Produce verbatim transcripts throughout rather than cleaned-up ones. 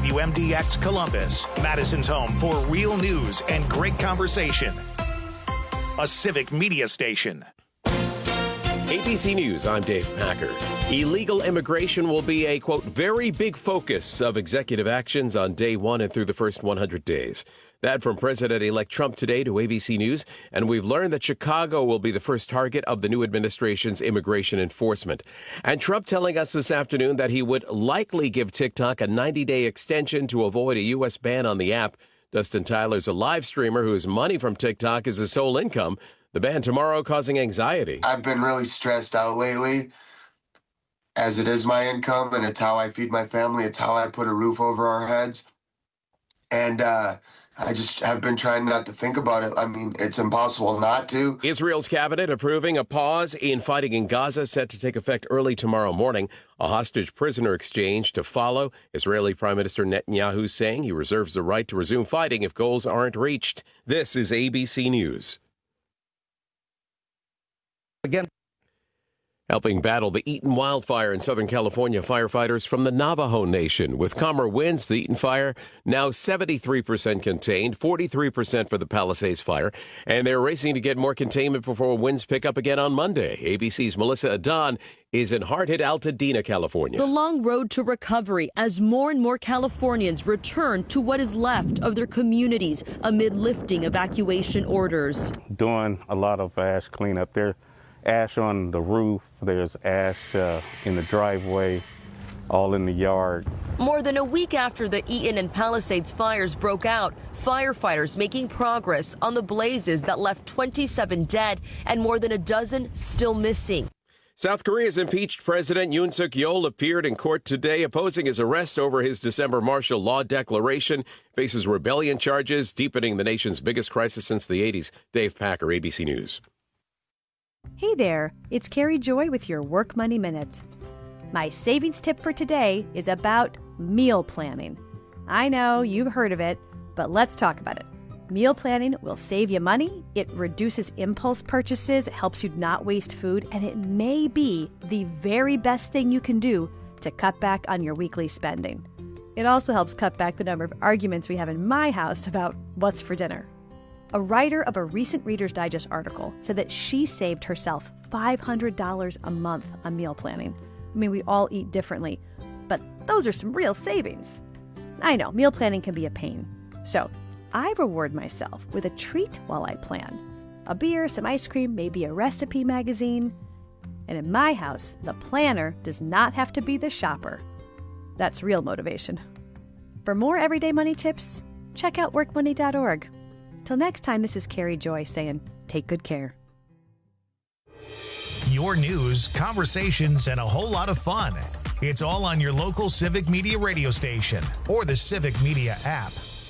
W M D X Columbus, Madison's home for real news and great conversation. A civic media station. A B C News, I'm Dave Packer. Illegal immigration will be a, quote, very big focus of executive actions on day one and through the first one hundred days. That from President-elect Trump today to A B C News. And we've learned that Chicago will be the first target of the new administration's immigration enforcement. And Trump telling us this afternoon that he would likely give TikTok a ninety-day extension to avoid a U S ban on the app. Dustin Tyler's a live streamer whose money from TikTok is his sole income. The ban tomorrow causing anxiety. I've been really stressed out lately, as it is my income, and it's how I feed my family. It's how I put a roof over our heads. And uh, I just have been trying not to think about it. I mean, it's impossible not to. Israel's cabinet approving a pause in fighting in Gaza set to take effect early tomorrow morning. A hostage prisoner exchange to follow. Israeli Prime Minister Netanyahu saying he reserves the right to resume fighting if goals aren't reached. This is A B C News. Again. Helping battle the Eaton wildfire in Southern California, firefighters from the Navajo Nation. With calmer winds, the Eaton fire now seventy-three percent contained, forty-three percent for the Palisades fire. And they're racing to get more containment before winds pick up again on Monday. A B C's Melissa Adon is in hard-hit Altadena, California. The long road to recovery as more and more Californians return to what is left of their communities amid lifting evacuation orders. Doing a lot of ash cleanup there. Ash on the roof, there's ash uh, in the driveway, all in the yard. More than a week after the Eaton and Palisades fires broke out, firefighters making progress on the blazes that left twenty-seven dead and more than a dozen still missing. South Korea's impeached President Yoon Suk-yeol appeared in court today opposing his arrest over his December martial law declaration, faces rebellion charges, deepening the nation's biggest crisis since the eighties. Dave Packer, A B C News. Hey there, it's Carrie Joy with your Work Money Minute. My savings tip for today is about meal planning. I know you've heard of it, but let's talk about it. Meal planning will save you money, it reduces impulse purchases, it helps you not waste food, and it may be the very best thing you can do to cut back on your weekly spending. It also helps cut back the number of arguments we have in my house about what's for dinner. A writer of a recent Reader's Digest article said that she saved herself five hundred dollars a month on meal planning. I mean, we all eat differently, but those are some real savings. I know, meal planning can be a pain. So I reward myself with a treat while I plan. A beer, some ice cream, maybe a recipe magazine. And in my house, the planner does not have to be the shopper. That's real motivation. For more everyday money tips, check out work money dot org. Till next time, this is Carrie Joy saying, take good care. Your news, conversations, and a whole lot of fun. It's all on your local Civic Media radio station or the Civic Media app.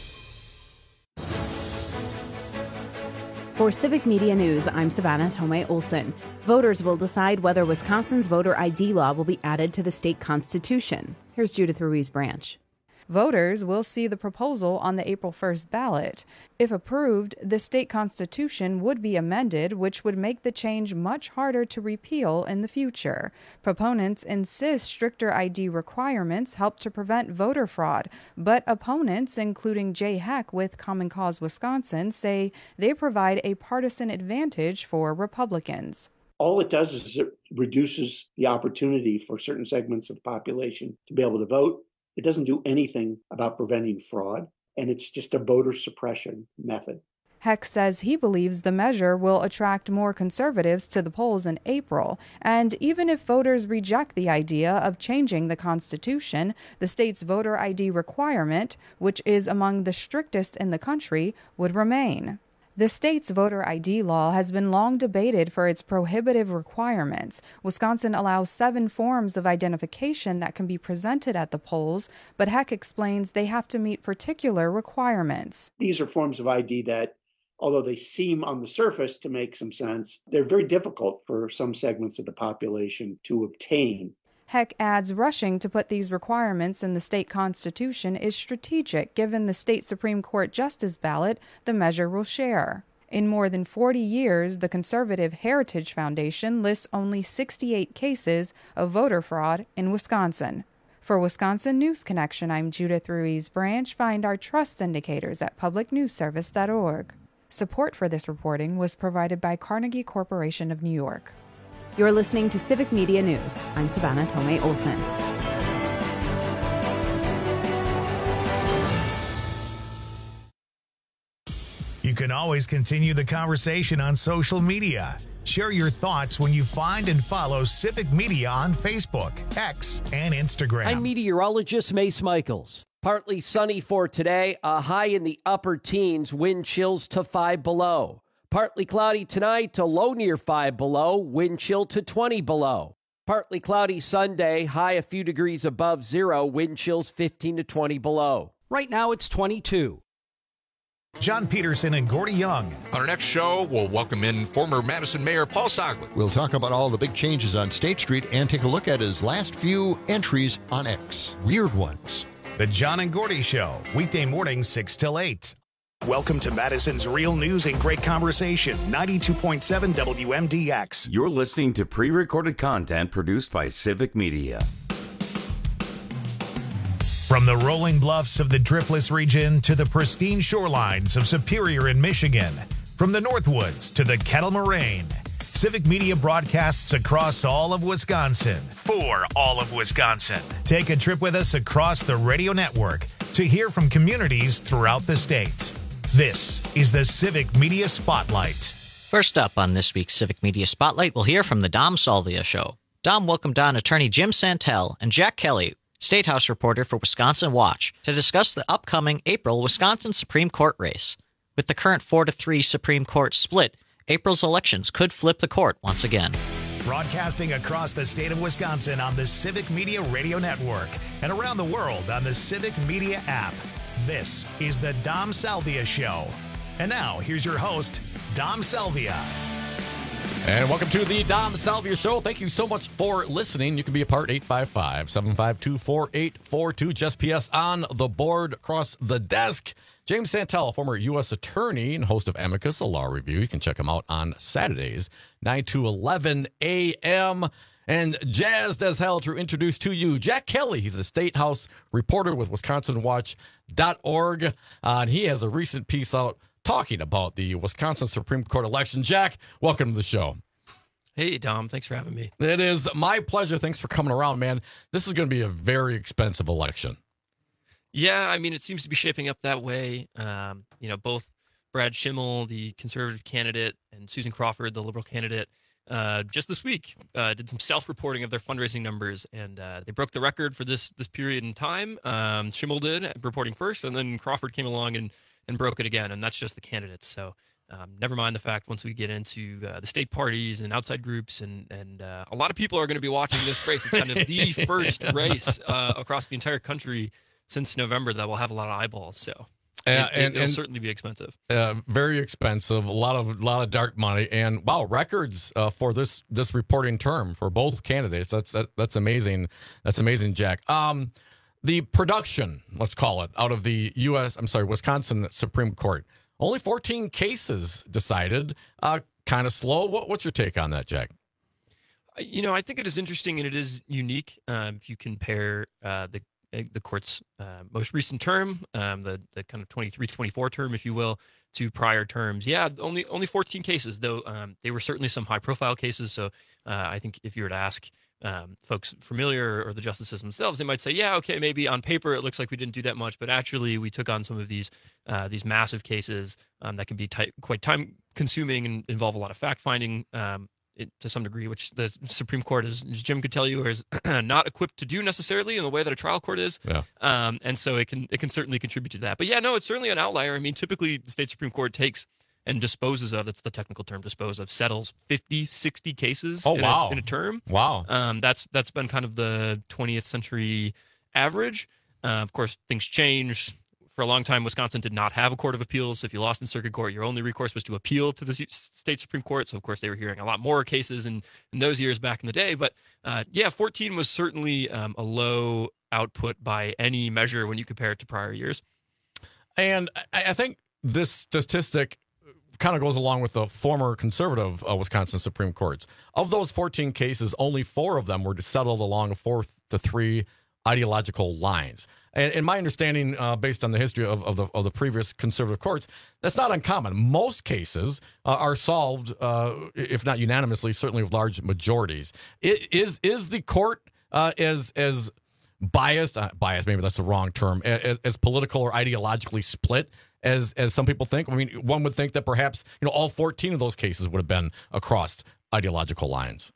For Civic Media News, I'm Savannah Tomei Olson. Voters will decide whether Wisconsin's voter I D law will be added to the state constitution. Here's Judith Ruiz Branch. Voters will see the proposal on the April first ballot. If approved, the state constitution would be amended, which would make the change much harder to repeal in the future. Proponents insist stricter I D requirements help to prevent voter fraud, but opponents, including Jay Heck with Common Cause Wisconsin, say they provide a partisan advantage for Republicans. All it does is it reduces the opportunity for certain segments of the population to be able to vote. It doesn't do anything about preventing fraud, and it's just a voter suppression method. Heck says he believes the measure will attract more conservatives to the polls in April, and even if voters reject the idea of changing the Constitution, the state's voter I D requirement, which is among the strictest in the country, would remain. The state's voter I D law has been long debated for its prohibitive requirements. Wisconsin allows seven forms of identification that can be presented at the polls, but Heck explains they have to meet particular requirements. These are forms of I D that, although they seem on the surface to make some sense, they're very difficult for some segments of the population to obtain. Heck adds rushing to put these requirements in the state constitution is strategic given the state Supreme Court justice ballot the measure will share. In more than forty years, the conservative Heritage Foundation lists only sixty-eight cases of voter fraud in Wisconsin. For Wisconsin News Connection, I'm Judith Ruiz Branch. Find our trust indicators at public news service dot org. Support for this reporting was provided by Carnegie Corporation of New York. You're listening to Civic Media News. I'm Savannah Tomei Olson. You can always continue the conversation on social media. Share your thoughts when you find and follow Civic Media on Facebook, X, and Instagram. I'm meteorologist Mace Michaels. Partly sunny for today, a high in the upper teens, wind chills to five below. Partly cloudy tonight, to low near five below, wind chill to twenty below. Partly cloudy Sunday, high a few degrees above zero, wind chills fifteen to twenty below. Right now it's twenty-two. John Peterson and Gordy Young. On our next show, we'll welcome in former Madison Mayor Paul Soglin. We'll talk about all the big changes on State Street and take a look at his last few entries on X. Weird ones. The John and Gordy Show, weekday mornings six till eight. Welcome to Madison's Real News and Great Conversation, ninety-two point seven W M D X. You're listening to pre-recorded content produced by Civic Media. From the rolling bluffs of the Driftless region to the pristine shorelines of Superior in Michigan, from the Northwoods to the Kettle Moraine, Civic Media broadcasts across all of Wisconsin for all of Wisconsin. Take a trip with us across the radio network to hear from communities throughout the state. This is the Civic Media Spotlight. First up on this week's Civic Media Spotlight, we'll hear from the Dom Salvia Show. Dom welcomed on attorney Jim Santel and Jack Kelly, State House reporter for Wisconsin Watch, to discuss the upcoming April Wisconsin Supreme Court race. With the current four to three Supreme Court split, April's elections could flip the court once again. Broadcasting across the state of Wisconsin on the Civic Media Radio Network and around the world on the Civic Media app. This is the Dom Salvia Show. And now, here's your host, Dom Salvia. And welcome to the Dom Salvia Show. Thank you so much for listening. You can be a part, eight five five, seven five two, four eight four two. Just P S on the board across the desk. James Santel, former U S attorney and host of Amicus, a law review. You can check him out on Saturdays, nine to eleven a.m. And jazzed as hell to introduce to you Jack Kelly. He's a State House reporter with Wisconsin Watch dot org. Uh, and he has a recent piece out talking about the Wisconsin Supreme Court election. Jack, welcome to the show. Hey, Dom. Thanks for having me. It is my pleasure. Thanks for coming around, man. This is going to be a very expensive election. Yeah, I mean, it seems to be shaping up that way. Um, you know, both Brad Schimmel, the conservative candidate, and Susan Crawford, the liberal candidate, uh, just this week uh, did some self-reporting of their fundraising numbers, and uh, they broke the record for this this period in time. Um, Schimmel did, reporting first, and then Crawford came along and and broke it again, and that's just the candidates. So um, never mind the fact once we get into uh, the state parties and outside groups, and and uh, a lot of people are going to be watching this race. It's kind of the first race uh, across the entire country since November that will have a lot of eyeballs. So uh, it, and, it'll and, certainly be expensive. Uh, very expensive, a lot of lot of dark money, and wow, records uh, for this this reporting term for both candidates. That's that, that's amazing. That's amazing, Jack. Um, The production, let's call it, out of the U S, I'm sorry, Wisconsin Supreme Court. Only fourteen cases decided. Uh, kind of slow. What, what's your take on that, Jack? You know, I think it is interesting and it is unique. Um, if you compare uh, the the court's uh, most recent term, um, the the kind of twenty-three twenty-four term, if you will, to prior terms. Yeah, only only fourteen cases, though um, they were certainly some high-profile cases. So uh, I think if you were to ask Um, folks familiar or the justices themselves, they might say, yeah, okay, maybe on paper it looks like we didn't do that much, but actually we took on some of these uh, these massive cases um, that can be ty- quite time consuming and involve a lot of fact finding um, it, to some degree, which the Supreme Court, is, as Jim could tell you, is not equipped to do necessarily in the way that a trial court is. Yeah. Um, and so it can it can certainly contribute to that. But yeah, no, it's certainly an outlier. I mean, typically the state Supreme Court takes and disposes of, that's the technical term, dispose of, settles fifty, sixty cases oh, in, wow. a, in a term. Wow. Um, that's that's been kind of the twentieth century average. Uh, of course, things change. For a long time, Wisconsin did not have a court of appeals. So if you lost in circuit court, your only recourse was to appeal to the state Supreme Court. So, of course, they were hearing a lot more cases in, in those years back in the day. But, uh, yeah, fourteen was certainly um, a low output by any measure when you compare it to prior years. And I, I think this statistic kind of goes along with the former conservative uh, Wisconsin Supreme Courts. Of those fourteen cases, only four of them were settled along a four to three ideological lines. And, and my understanding, uh, based on the history of, of the of the previous conservative courts, that's not uncommon. Most cases uh, are solved, uh, if not unanimously, certainly with large majorities. It, is is the court uh, as as biased? Uh, biased, maybe that's the wrong term. As, as political or ideologically split as as some people think? I mean, one would think that perhaps you know all fourteen of those cases would have been across ideological lines.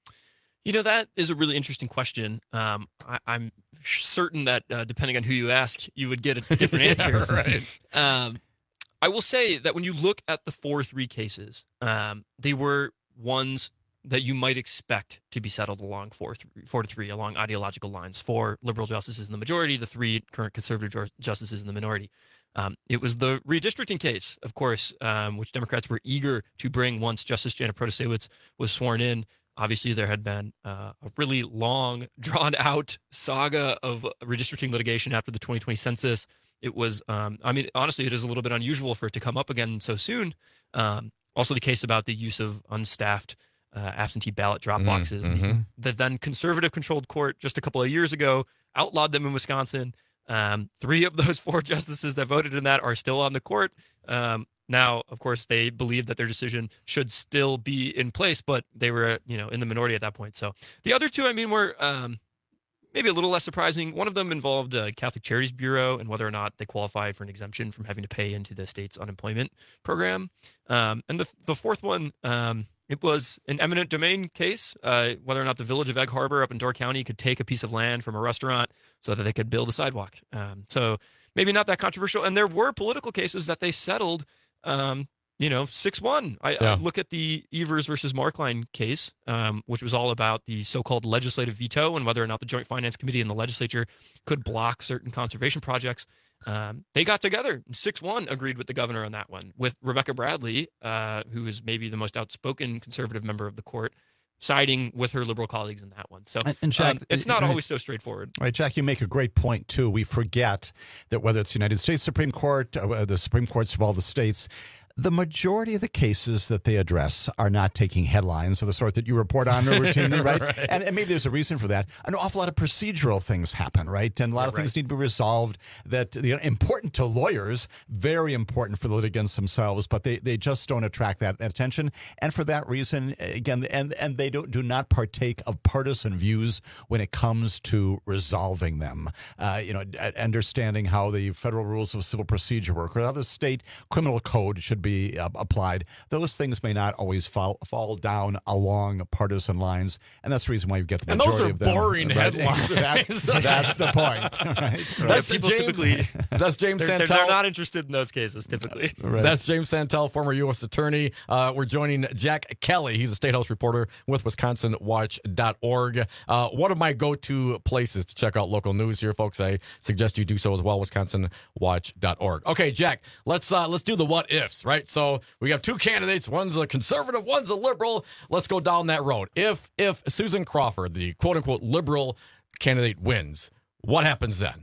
You know, that is a really interesting question. Um, I, I'm certain that uh, depending on who you ask, you would get a different answers. Yeah, right. Um, I will say that when you look at the four three cases, um, they were ones that you might expect to be settled along four, three, four to three along ideological lines. Four liberal justices in the majority, the three current conservative justices in the minority. Um, it was the redistricting case, of course, um, which Democrats were eager to bring once Justice Janet Protasiewicz was sworn in. Obviously, there had been uh, a really long, drawn-out saga of redistricting litigation after the twenty twenty census. It was, um, I mean, honestly, it is a little bit unusual for it to come up again so soon. Um, also, the case about the use of unstaffed uh, absentee ballot drop boxes. Mm-hmm. The, the then conservative-controlled court just a couple of years ago outlawed them in Wisconsin. Um, three of those four justices that voted in that are still on the court. Um, Now, of course, they believe that their decision should still be in place, but they were, you know, in the minority at that point. So the other two, I mean, were um, maybe a little less surprising. One of them involved uh, Catholic Charities Bureau and whether or not they qualify for an exemption from having to pay into the state's unemployment program. Um, and the the fourth one, um, it was an eminent domain case, uh, whether or not the village of Egg Harbor up in Door County could take a piece of land from a restaurant so that they could build a sidewalk. Um, so maybe not that controversial. And there were political cases that they settled Um, you know, six one. I, Yeah. I look at the Evers versus Markline case, um, which was all about the so-called legislative veto and whether or not the Joint Finance Committee and the legislature could block certain conservation projects. Um, they got together. six one agreed with the governor on that one, with Rebecca Bradley, uh, who is maybe the most outspoken conservative member of the court, siding with her liberal colleagues in that one. So and, and Jack, um, it's not right, always so straightforward. Right, Jack, you make a great point, too. We forget that whether it's the United States Supreme Court, uh, the Supreme Courts of all the states, the majority of the cases that they address are not taking headlines of the sort that you report on routinely, right? Right. And, and maybe there's a reason for that. An awful lot of procedural things happen, right? And a lot of Right. things need to be resolved that you know, important to lawyers, very important for the litigants themselves, but they, they just don't attract that, that attention. And for that reason, again, and and they don't, do not partake of partisan views when it comes to resolving them. Uh, you know, understanding how the federal rules of civil procedure work or how the state criminal code should be Uh, applied. Those things may not always fall fall down along partisan lines, and that's the reason why you get the And majority those are of them. boring right? headlines. That's, that's the point, right? That's People James, typically, that's James they're, Santel. they're not interested in those cases typically. Right. That's James Santel, former U S attorney. Uh, we're joining Jack Kelly. He's a State House reporter with Wisconsin Watch dot org. Uh, one of my go-to places to check out local news here, folks. I suggest you do so as well, Wisconsin Watch dot org. Okay, Jack, let's uh, let's do the what ifs, right? So we have two candidates. One's a conservative, one's a liberal. Let's go down that road. If if Susan Crawford, the quote-unquote liberal candidate, wins, what happens then?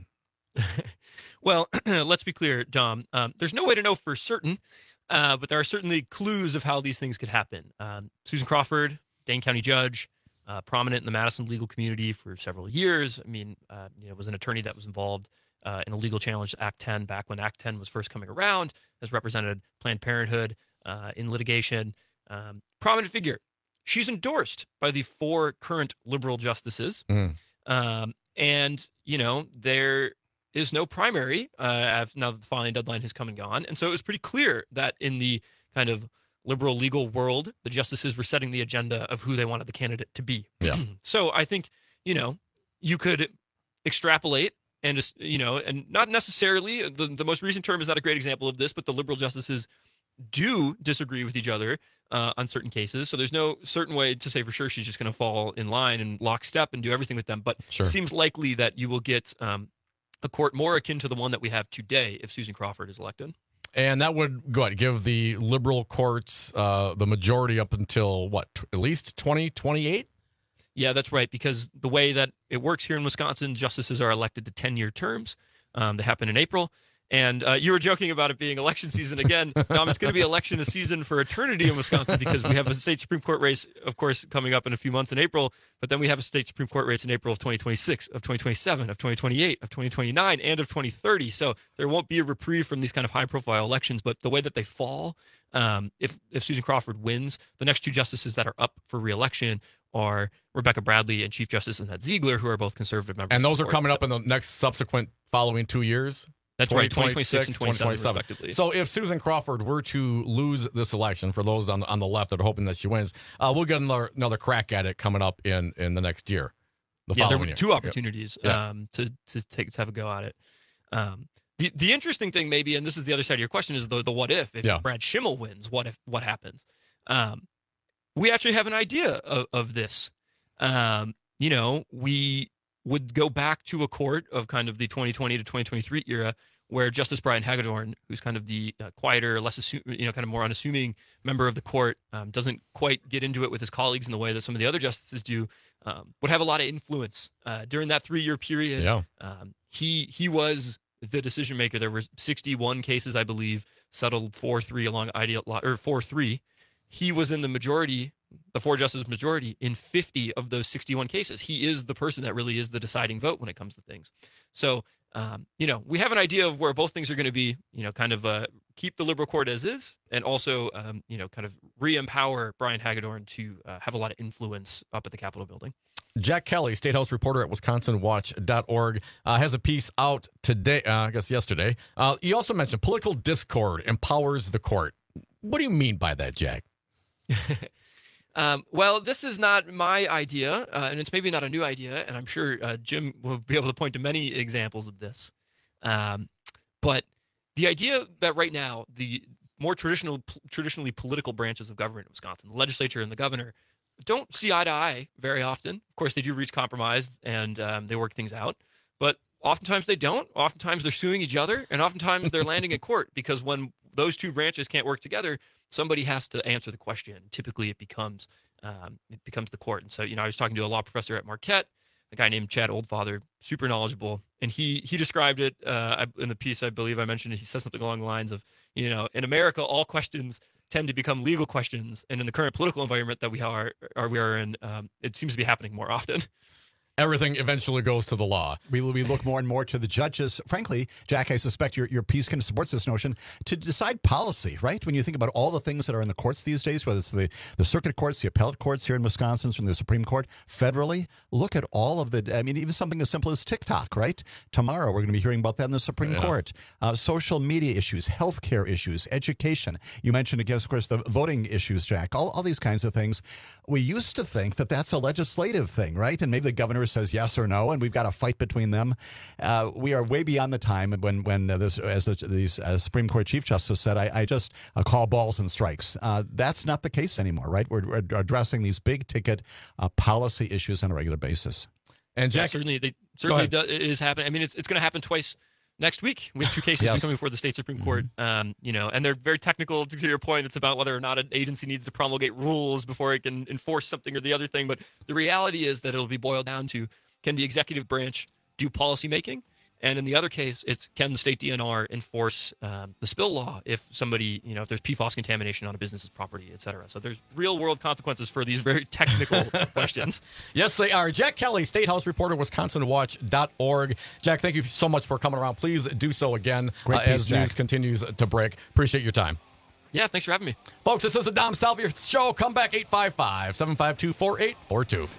Well, let's be clear, Dom. Um, there's no way to know for certain, uh, but there are certainly clues of how these things could happen. Um, Susan Crawford, Dane County judge, uh, prominent in the Madison legal community for several years. I mean, uh, you know, was an attorney that was involved uh, in a legal challenge to Act ten back when Act ten was first coming around, has represented Planned Parenthood uh, in litigation. Um, prominent figure. She's endorsed by the four current liberal justices. Mm. Um, and, you know, there is no primary uh, now that the filing deadline has come and gone. And so it was pretty clear that in the kind of liberal legal world, the justices were setting the agenda of who they wanted the candidate to be. Yeah. So I think, you know, you could extrapolate and just, you know, and not necessarily, the, the most recent term is not a great example of this, but the liberal justices do disagree with each other uh, on certain cases. So there's no certain way to say for sure she's just going to fall in line and lockstep and do everything with them. But Sure. it seems likely that you will get um, a court more akin to the one that we have today if Susan Crawford is elected. And that would go ahead, give the liberal courts uh, the majority up until, what, t- at least twenty twenty-eight? Yeah, that's right. Because the way that it works here in Wisconsin, justices are elected to ten-year terms. Um, they happen in April. And uh, you were joking about it being election season again. Dom, it's going to be election season for eternity in Wisconsin because we have a state Supreme Court race, of course, coming up in a few months in April. But then we have a state Supreme Court race in April of twenty twenty-six, of twenty twenty-seven, of twenty twenty-eight, of twenty twenty-nine, and of twenty thirty. So there won't be a reprieve from these kind of high-profile elections. But the way that they fall, um, if if Susan Crawford wins, the next two justices that are up for re-election are Rebecca Bradley and Chief Justice Annette Ziegler, who are both conservative members. And those of the are court. coming So, up in the next subsequent following two years? That's right, twenty twenty-six and twenty twenty-seven, respectively. So if Susan Crawford were to lose this election, for those on the, on the left that are hoping that she wins, uh, we'll get another, another crack at it coming up in, in the next year. The yeah, there were year. two opportunities yeah. um, to to take to have a go at it. Um, the the interesting thing, maybe, and this is the other side of your question, is the the what if if yeah. Brad Schimmel wins, what if what happens? Um, we actually have an idea of, of this. Um, you know, we would go back to a court of kind of the twenty twenty to twenty twenty-three era, where Justice Brian Hagedorn, who's kind of the uh, quieter, less assume, you know, kind of more unassuming member of the court, um, doesn't quite get into it with his colleagues in the way that some of the other justices do, um, would have a lot of influence uh, during that three-year period. Yeah. Um, he he was the decision maker. There were sixty-one cases, I believe, settled four three along ideal or four three. He was in the majority, the four justices majority, in fifty of those sixty-one cases. He is the person that really is the deciding vote when it comes to things. So. Um, you know, we have an idea of where both things are going to be, you know, kind of uh, keep the liberal court as is and also, um, you know, kind of re-empower Brian Hagedorn to uh, have a lot of influence up at the Capitol building. Jack Kelly, State House reporter at wisconsin watch dot org, uh, has a piece out today, uh, I guess yesterday. Uh, you also mentioned political discord empowers the court. What do you mean by that, Jack? Um, well, this is not my idea, uh, and it's maybe not a new idea, and I'm sure uh, Jim will be able to point to many examples of this. Um, but the idea that right now, the more traditional, traditionally political branches of government in Wisconsin, the legislature and the governor, don't see eye to eye very often. Of course, they do reach compromise, and um, they work things out. But oftentimes they don't. Oftentimes they're suing each other, and oftentimes they're landing in court, because when those two branches can't work together, somebody has to answer the question. Typically, it becomes um, it becomes the court. And so, you know, I was talking to a law professor at Marquette, a guy named Chad Oldfather, super knowledgeable, and he he described it uh, in the piece. I believe I mentioned it. He said something along the lines of, you know, in America, all questions tend to become legal questions, and in the current political environment that we are, are we are in, um, it seems to be happening more often. Everything eventually goes to the law. We we look more and more to the judges. Frankly, Jack, I suspect your, your piece kind of supports this notion to decide policy, right? When you think about all the things that are in the courts these days, whether it's the, the circuit courts, the appellate courts here in Wisconsin, from the Supreme Court, federally, look at all of the, I mean, even something as simple as TikTok, right? Tomorrow, we're going to be hearing about that in the Supreme yeah. Court. Uh, social media issues, healthcare issues, education. You mentioned, again, of course, the voting issues, Jack, all, all these kinds of things. We used to think that that's a legislative thing, right? And maybe the governor says yes or no, and we've got a fight between them. Uh, we are way beyond the time when, when uh, this, as the these, uh, Supreme Court Chief Justice said, I, I just uh, call balls and strikes. Uh, that's not the case anymore, right? We're, we're addressing these big ticket uh, policy issues on a regular basis. And Jack, yeah, certainly, they certainly do, it is happening. I mean, it's it's going to happen twice next week. We have two cases yes. coming before the state Supreme Court. Um, you know, and they're very technical. To your point, it's about whether or not an agency needs to promulgate rules before it can enforce something or the other thing. But the reality is that it'll be boiled down to, can the executive branch do policymaking? And in the other case, it's, can the state D N R enforce um, the spill law if somebody, you know, if there's P FAS contamination on a business's property, et cetera. So there's real world consequences for these very technical questions. Yes, they are. Jack Kelly, State House reporter, wisconsin watch dot org. Jack, thank you so much for coming around. Please do so again uh, piece, as Jack. news continues to break. Appreciate your time. Yeah, thanks for having me. Folks, this is the Dom Salvia Show. Come back eight five five, seven five two, four eight four two.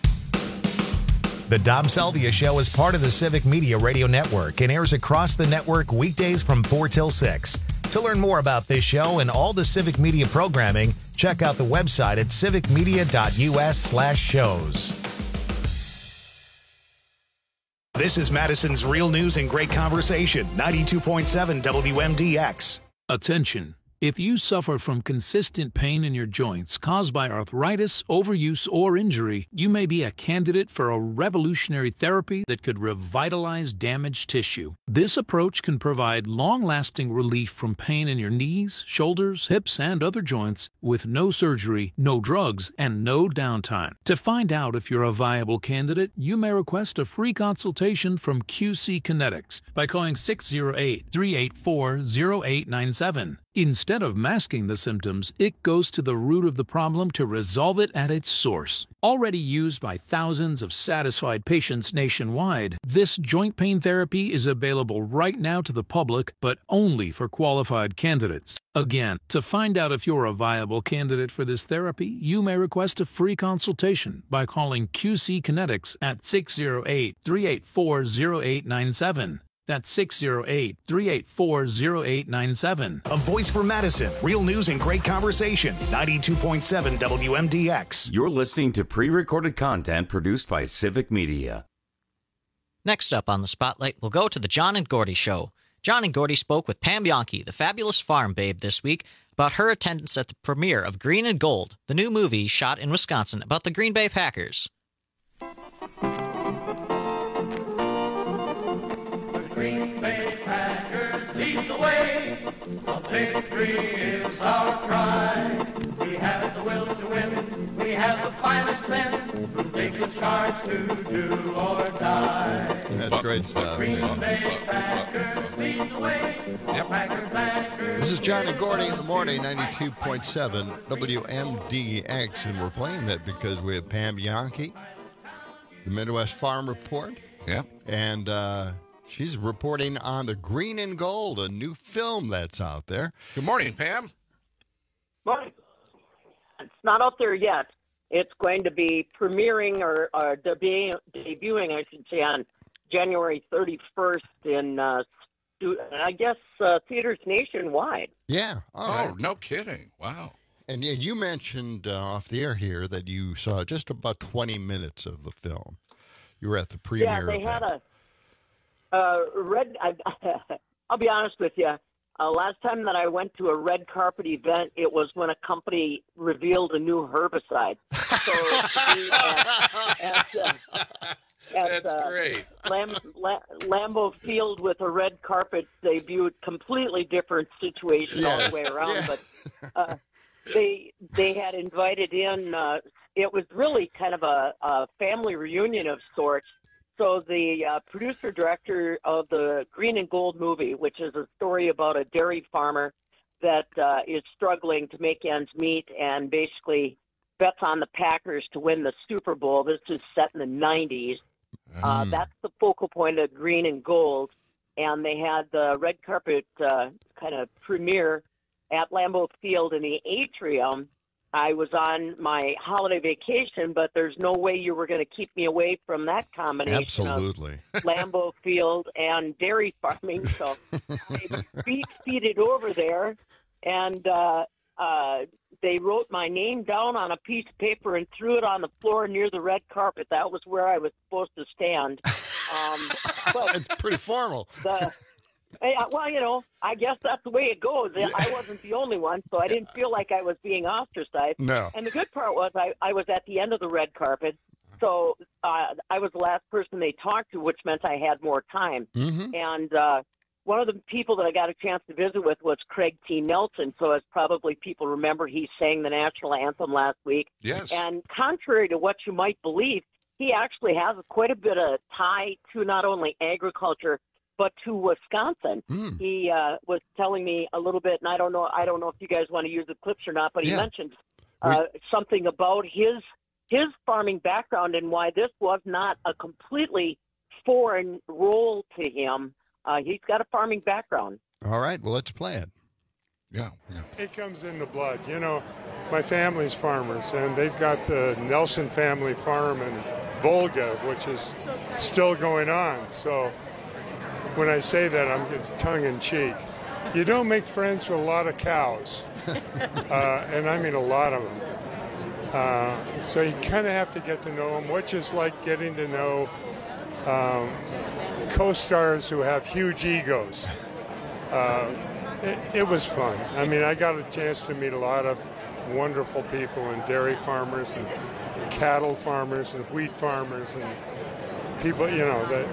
The Dom Salvia Show is part of the Civic Media Radio Network and airs across the network weekdays from four till six. To learn more about this show and all the Civic Media programming, check out the website at civic media dot u s slash shows. This is Madison's Real News and Great Conversation, ninety-two point seven W M D X. Attention. If you suffer from consistent pain in your joints caused by arthritis, overuse, or injury, you may be a candidate for a revolutionary therapy that could revitalize damaged tissue. This approach can provide long-lasting relief from pain in your knees, shoulders, hips, and other joints with no surgery, no drugs, and no downtime. To find out if you're a viable candidate, you may request a free consultation from Q C Kinetics by calling six oh eight, three eight four, oh eight nine seven. Instead of masking the symptoms, it goes to the root of the problem to resolve it at its source. Already used by thousands of satisfied patients nationwide, this joint pain therapy is available right now to the public, but only for qualified candidates. Again, to find out if you're a viable candidate for this therapy, you may request a free consultation by calling Q C Kinetics at six oh eight, three eight four, oh eight nine seven. That's six oh eight, three eight four, oh eight nine seven. A voice for Madison. Real news and great conversation. ninety-two point seven W M D X. You're listening to pre-recorded content produced by Civic Media. Next up on the Spotlight, we'll go to the John and Gordy Show. John and Gordy spoke with Pam Bianchi, the fabulous farm babe, this week about her attendance at the premiere of Green and Gold, the new movie shot in Wisconsin about the Green Bay Packers. Green Bay Packers lead the way. A victory is our cry. We have the will to win. We have the finest men who take the charge to do or die. That's great stuff. Green Yeah. Bay Packers lead the way. Yep. Packers, Packers. This is John and Gordy in the morning, ninety-two point seven W M D X, and we're playing that because we have Pam Bianchi, the Midwest Farm Report. Yeah. And uh, she's reporting on the Green and Gold, a new film that's out there. Good morning, Pam. Morning. It's not out there yet. It's going to be premiering or, or debu- debuting, I should say, on January thirty-first in, uh, stu- I guess, uh, theaters nationwide. Yeah. All oh, right. no kidding. Wow. And yeah, you mentioned uh, off the air here that you saw just about twenty minutes of the film. You were at the premiere. Yeah, they of had that. a uh, red. I, I'll be honest with you. Uh, last time that I went to a red carpet event, it was when a company revealed a new herbicide. So we, uh, at, uh, at, That's uh, great. Lam- La- Lambeau Field with a red carpet debuted, completely different situation all Yes. the way around. Yeah. But uh, they they had invited in. Uh, it was really kind of a, a family reunion of sorts. So the uh, producer director of the Green and Gold movie, which is a story about a dairy farmer that uh, is struggling to make ends meet and basically bets on the Packers to win the Super Bowl. This is set in the nineties. Uh, Mm. that's the focal point of Green and Gold. And they had the red carpet uh, kind of premiere at Lambeau Field in the atrium. I was on my holiday vacation, but there's no way you were going to keep me away from that combination Absolutely. of Lambeau Field and dairy farming. So I beat feeded over there, and uh, uh, they wrote my name down on a piece of paper and threw it on the floor near the red carpet. That was where I was supposed to stand. Um, but It's pretty formal. the, Hey, uh, well, you know, I guess that's the way it goes. I wasn't the only one, so I didn't feel like I was being ostracized. No. And the good part was I, I was at the end of the red carpet, so uh, I was the last person they talked to, which meant I had more time. Mm-hmm. And uh, one of the people that I got a chance to visit with was Craig T. Nelson. So as probably people remember, he sang the national anthem last week. Yes. And contrary to what you might believe, he actually has quite a bit of tie to not only agriculture, but to Wisconsin. Mm. He uh, was telling me a little bit, and I don't know, I don't know if you guys want to use the clips or not, but he Yeah. mentioned uh, something about his his farming background and why this was not a completely foreign role to him. Uh, he's got a farming background. All right, well, let's play it. Yeah, yeah. It comes in the blood. You know, my family's farmers, and they've got the Nelson family farm in Volga, which is still going on. So when I say that, I'm it's tongue-in-cheek. You don't make friends with a lot of cows, uh, and I mean a lot of them. Uh, so you kind of have to get to know them, which is like getting to know um, co-stars who have huge egos. Uh, it, it was fun. I mean, I got a chance to meet a lot of wonderful people, and dairy farmers and cattle farmers and wheat farmers and people, you know, that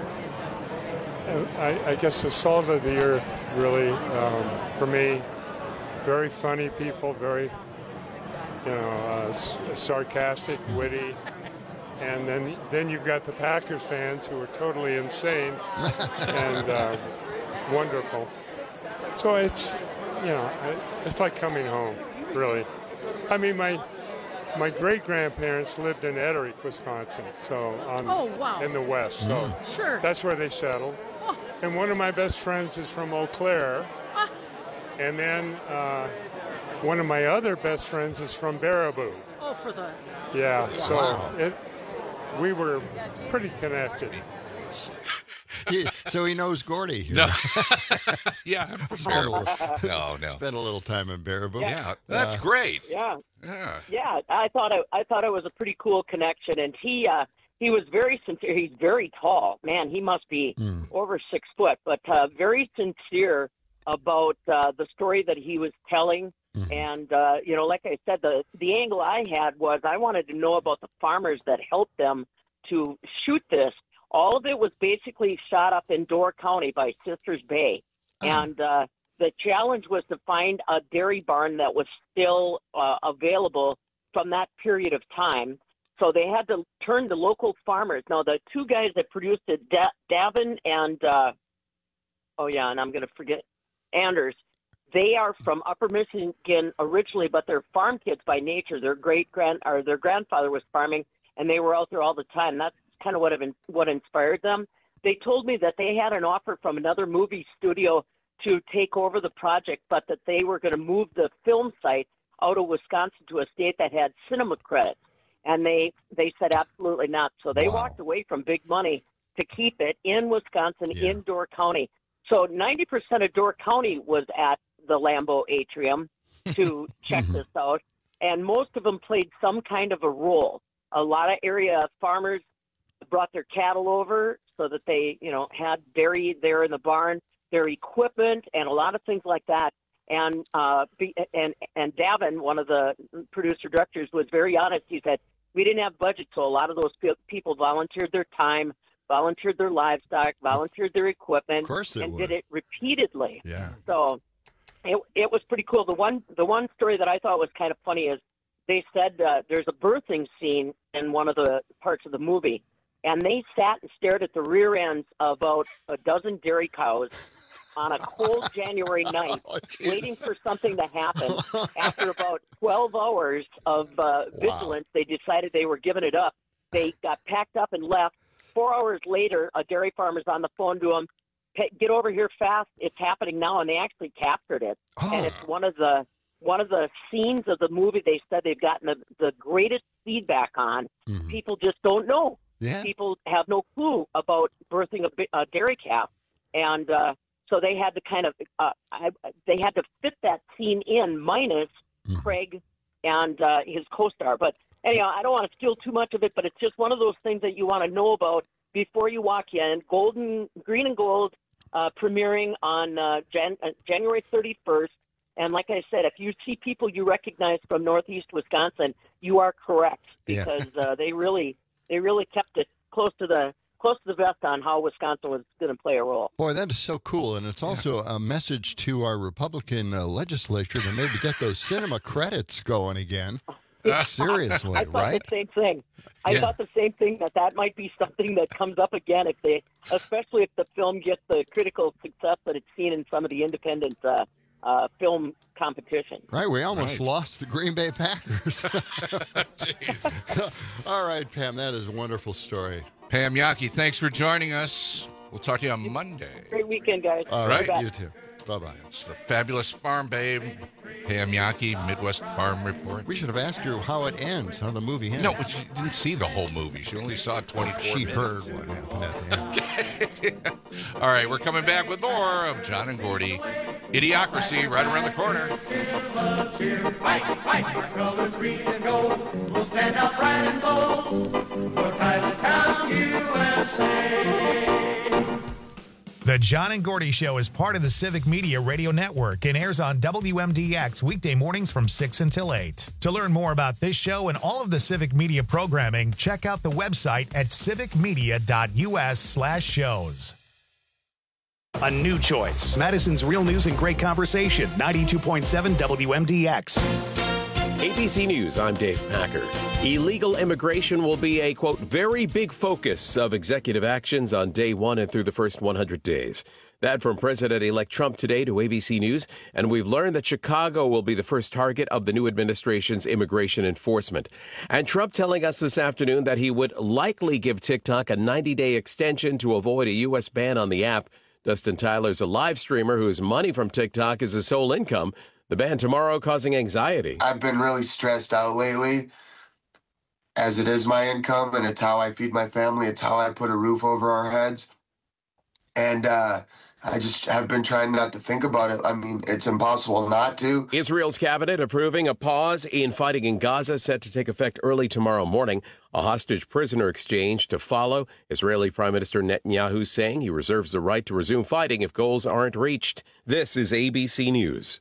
I, I guess the salt of the earth really, um, for me, very funny people, very, you know, uh, sarcastic, witty. And then then you've got the Packers fans who are totally insane and uh, wonderful. So it's, you know, it's like coming home, really. I mean, my my great-grandparents lived in Etterick, Wisconsin, so on, oh, wow. in the west. So mm. sure. That's where they settled. Oh. And one of my best friends is from Eau Claire. Ah. And then uh, one of my other best friends is from Baraboo. Oh, for the... Yeah, wow. so Wow. it, we were pretty connected. He, so he knows Gordy here. No. Yeah. Spent a little, no, no. Spent a little time in Baraboo. Yeah, yeah that's uh, great. Yeah. Yeah. Yeah. I thought it, I thought it was a pretty cool connection, and he uh, he was very sincere. He's very tall, man. He must be mm. over six foot, but uh, very sincere about uh, the story that he was telling. Mm-hmm. And uh, you know, like I said, the the angle I had was I wanted to know about the farmers that helped them to shoot this. All of it was basically shot up in Door County by Sisters Bay. Oh. And uh, the challenge was to find a dairy barn that was still uh, available from that period of time. So they had to turn to local farmers. Now, the two guys that produced it, da- Davin and, uh, oh, yeah, and I'm going to forget, Anders, they are from Upper Michigan originally, but they're farm kids by nature. Their great-grand or their grandfather was farming, and they were out there all the time. That's kind of what what inspired them. They told me that they had an offer from another movie studio to take over the project, but that they were going to move the film site out of Wisconsin to a state that had cinema credits. And they, they said absolutely not. So they wow. walked away from big money to keep it in Wisconsin, yeah. in Door County. So ninety percent of Door County was at the Lambeau Atrium to check this out. And most of them played some kind of a role. A lot of area farmers brought their cattle over so that they, you know, had dairy there in the barn, their equipment, and a lot of things like that. And uh, and and Davin, one of the producer directors, was very honest. He said, we didn't have budget, so a lot of those people volunteered their time, volunteered their livestock, volunteered their equipment, of course they and would. did it repeatedly. Yeah. So it it was pretty cool. The one the one story that I thought was kind of funny is they said uh, there's a birthing scene in one of the parts of the movie. And they sat and stared at the rear ends of about a dozen dairy cows on a cold January night, oh, waiting for something to happen. After about twelve hours of uh, vigilance, wow. they decided they were giving it up. They got packed up and left. Four hours later, a dairy farmer's on the phone to them, get over here fast, it's happening now, and they actually captured it. Oh. And it's one of the one of the scenes of the movie they said they've gotten the, the greatest feedback on. Mm-hmm. People just don't know. Yeah. People have no clue about birthing a, a dairy calf, and uh, so they had to kind of uh, I, they had to fit that scene in, minus mm. Craig and uh, his co-star. But anyhow, I don't want to steal too much of it, but it's just one of those things that you want to know about before you walk in. Golden, Green and Gold, uh, premiering on uh, Jan- uh, January thirty-first. And like I said, if you see people you recognize from Northeast Wisconsin, you are correct, because yeah. uh, they really. They really kept it close to the close to the vest on how Wisconsin was going to play a role. Boy, that is so cool, and it's also a message to our Republican uh, legislature to maybe get those cinema credits going again. Seriously, I thought right? the same thing. I yeah. thought the same thing, that that might be something that comes up again if they, especially if the film gets the critical success that it's seen in some of the independent uh, uh, film competition. Right, we almost Right. lost the Green Bay Packers. All right, Pam, that is a wonderful story. Pam Yaki, thanks for joining us. We'll talk to you on Monday. Great weekend, guys. All right, right, you too. Bye-bye. It's the fabulous farm babe, Pam Yaki, Midwest Farm Report. We should have asked her how it ends, how the movie ends. No, but she didn't see the whole movie. She only saw twenty-four She minutes. heard what happened at the end. All right, we're coming back with more of John and Gordy. Idiocracy right around the corner. Fight, fight, our colors green and gold. We'll stand up bright and bold for Titletown, U S A. The John and Gordy Show is part of the Civic Media Radio Network and airs on W M D X weekday mornings from six until eight. To learn more about this show and all of the Civic Media programming, check out the website at civicmedia.us slash shows. A new choice. Madison's Real News and Great Conversation, ninety-two point seven W M D X. A B C News, I'm Dave Packer. Illegal immigration will be a, quote, very big focus of executive actions on day one and through the first one hundred days. That from President-elect Trump today to A B C News. And we've learned that Chicago will be the first target of the new administration's immigration enforcement. And Trump telling us this afternoon that he would likely give TikTok a ninety-day extension to avoid a U S ban on the app. Dustin Tyler's a live streamer whose money from TikTok is his sole income. The ban tomorrow causing anxiety. I've been really stressed out lately, as it is my income, and it's how I feed my family. It's how I put a roof over our heads. And uh, I just have been trying not to think about it. I mean, it's impossible not to. Israel's cabinet approving a pause in fighting in Gaza set to take effect early tomorrow morning. A hostage prisoner exchange to follow. Israeli Prime Minister Netanyahu saying he reserves the right to resume fighting if goals aren't reached. This is A B C News.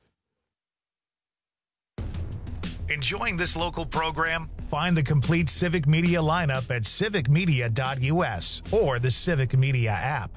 Enjoying this local program? Find the complete Civic Media lineup at civic media dot U S or the Civic Media app.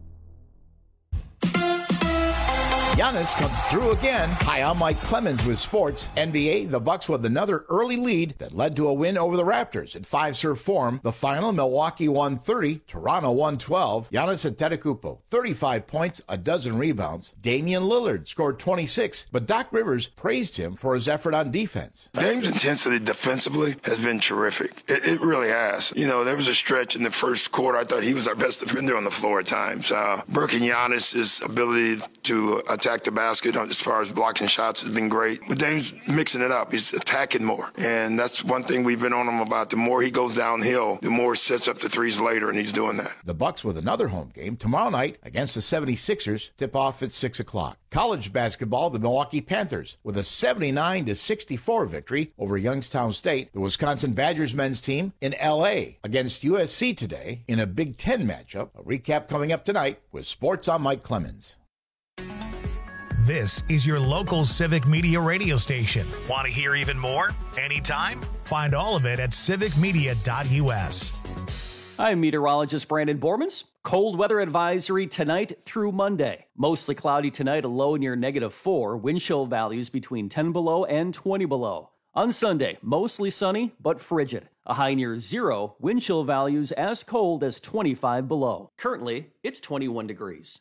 Giannis comes through again. Hi, I'm Mike Clemens with sports. N B A, the Bucks with another early lead that led to a win over the Raptors. At five-serve form, the final, Milwaukee won thirty, Toronto won twelve. Giannis Antetokounmpo, thirty-five points, a dozen rebounds. Damian Lillard scored twenty-six, but Doc Rivers praised him for his effort on defense. Dame's intensity defensively has been terrific. It, it really has. You know, there was a stretch in the first quarter. I thought he was our best defender on the floor at times. Uh, Burke and Giannis' ability to attack the basket as far as blocking shots has been great. But Dame's mixing it up. He's attacking more. And that's one thing we've been on him about. The more he goes downhill, the more he sets up the threes later, and he's doing that. The Bucks with another home game tomorrow night against the seventy-sixers. Tip off at six o'clock. College basketball, the Milwaukee Panthers with a seventy-nine to sixty-four victory over Youngstown State. The Wisconsin Badgers men's team in L A against U S C today in a Big Ten matchup. A recap coming up tonight with Sports on Mike Clemens. This is your local Civic Media radio station. Want to hear even more? Anytime? Find all of it at civic media dot U S. I'm meteorologist Brandon Bormans. Cold weather advisory tonight through Monday. Mostly cloudy tonight, a low near negative four. Wind chill values between ten below and twenty below. On Sunday, mostly sunny but frigid. A high near zero. Wind chill values as cold as twenty-five below. Currently, it's twenty-one degrees.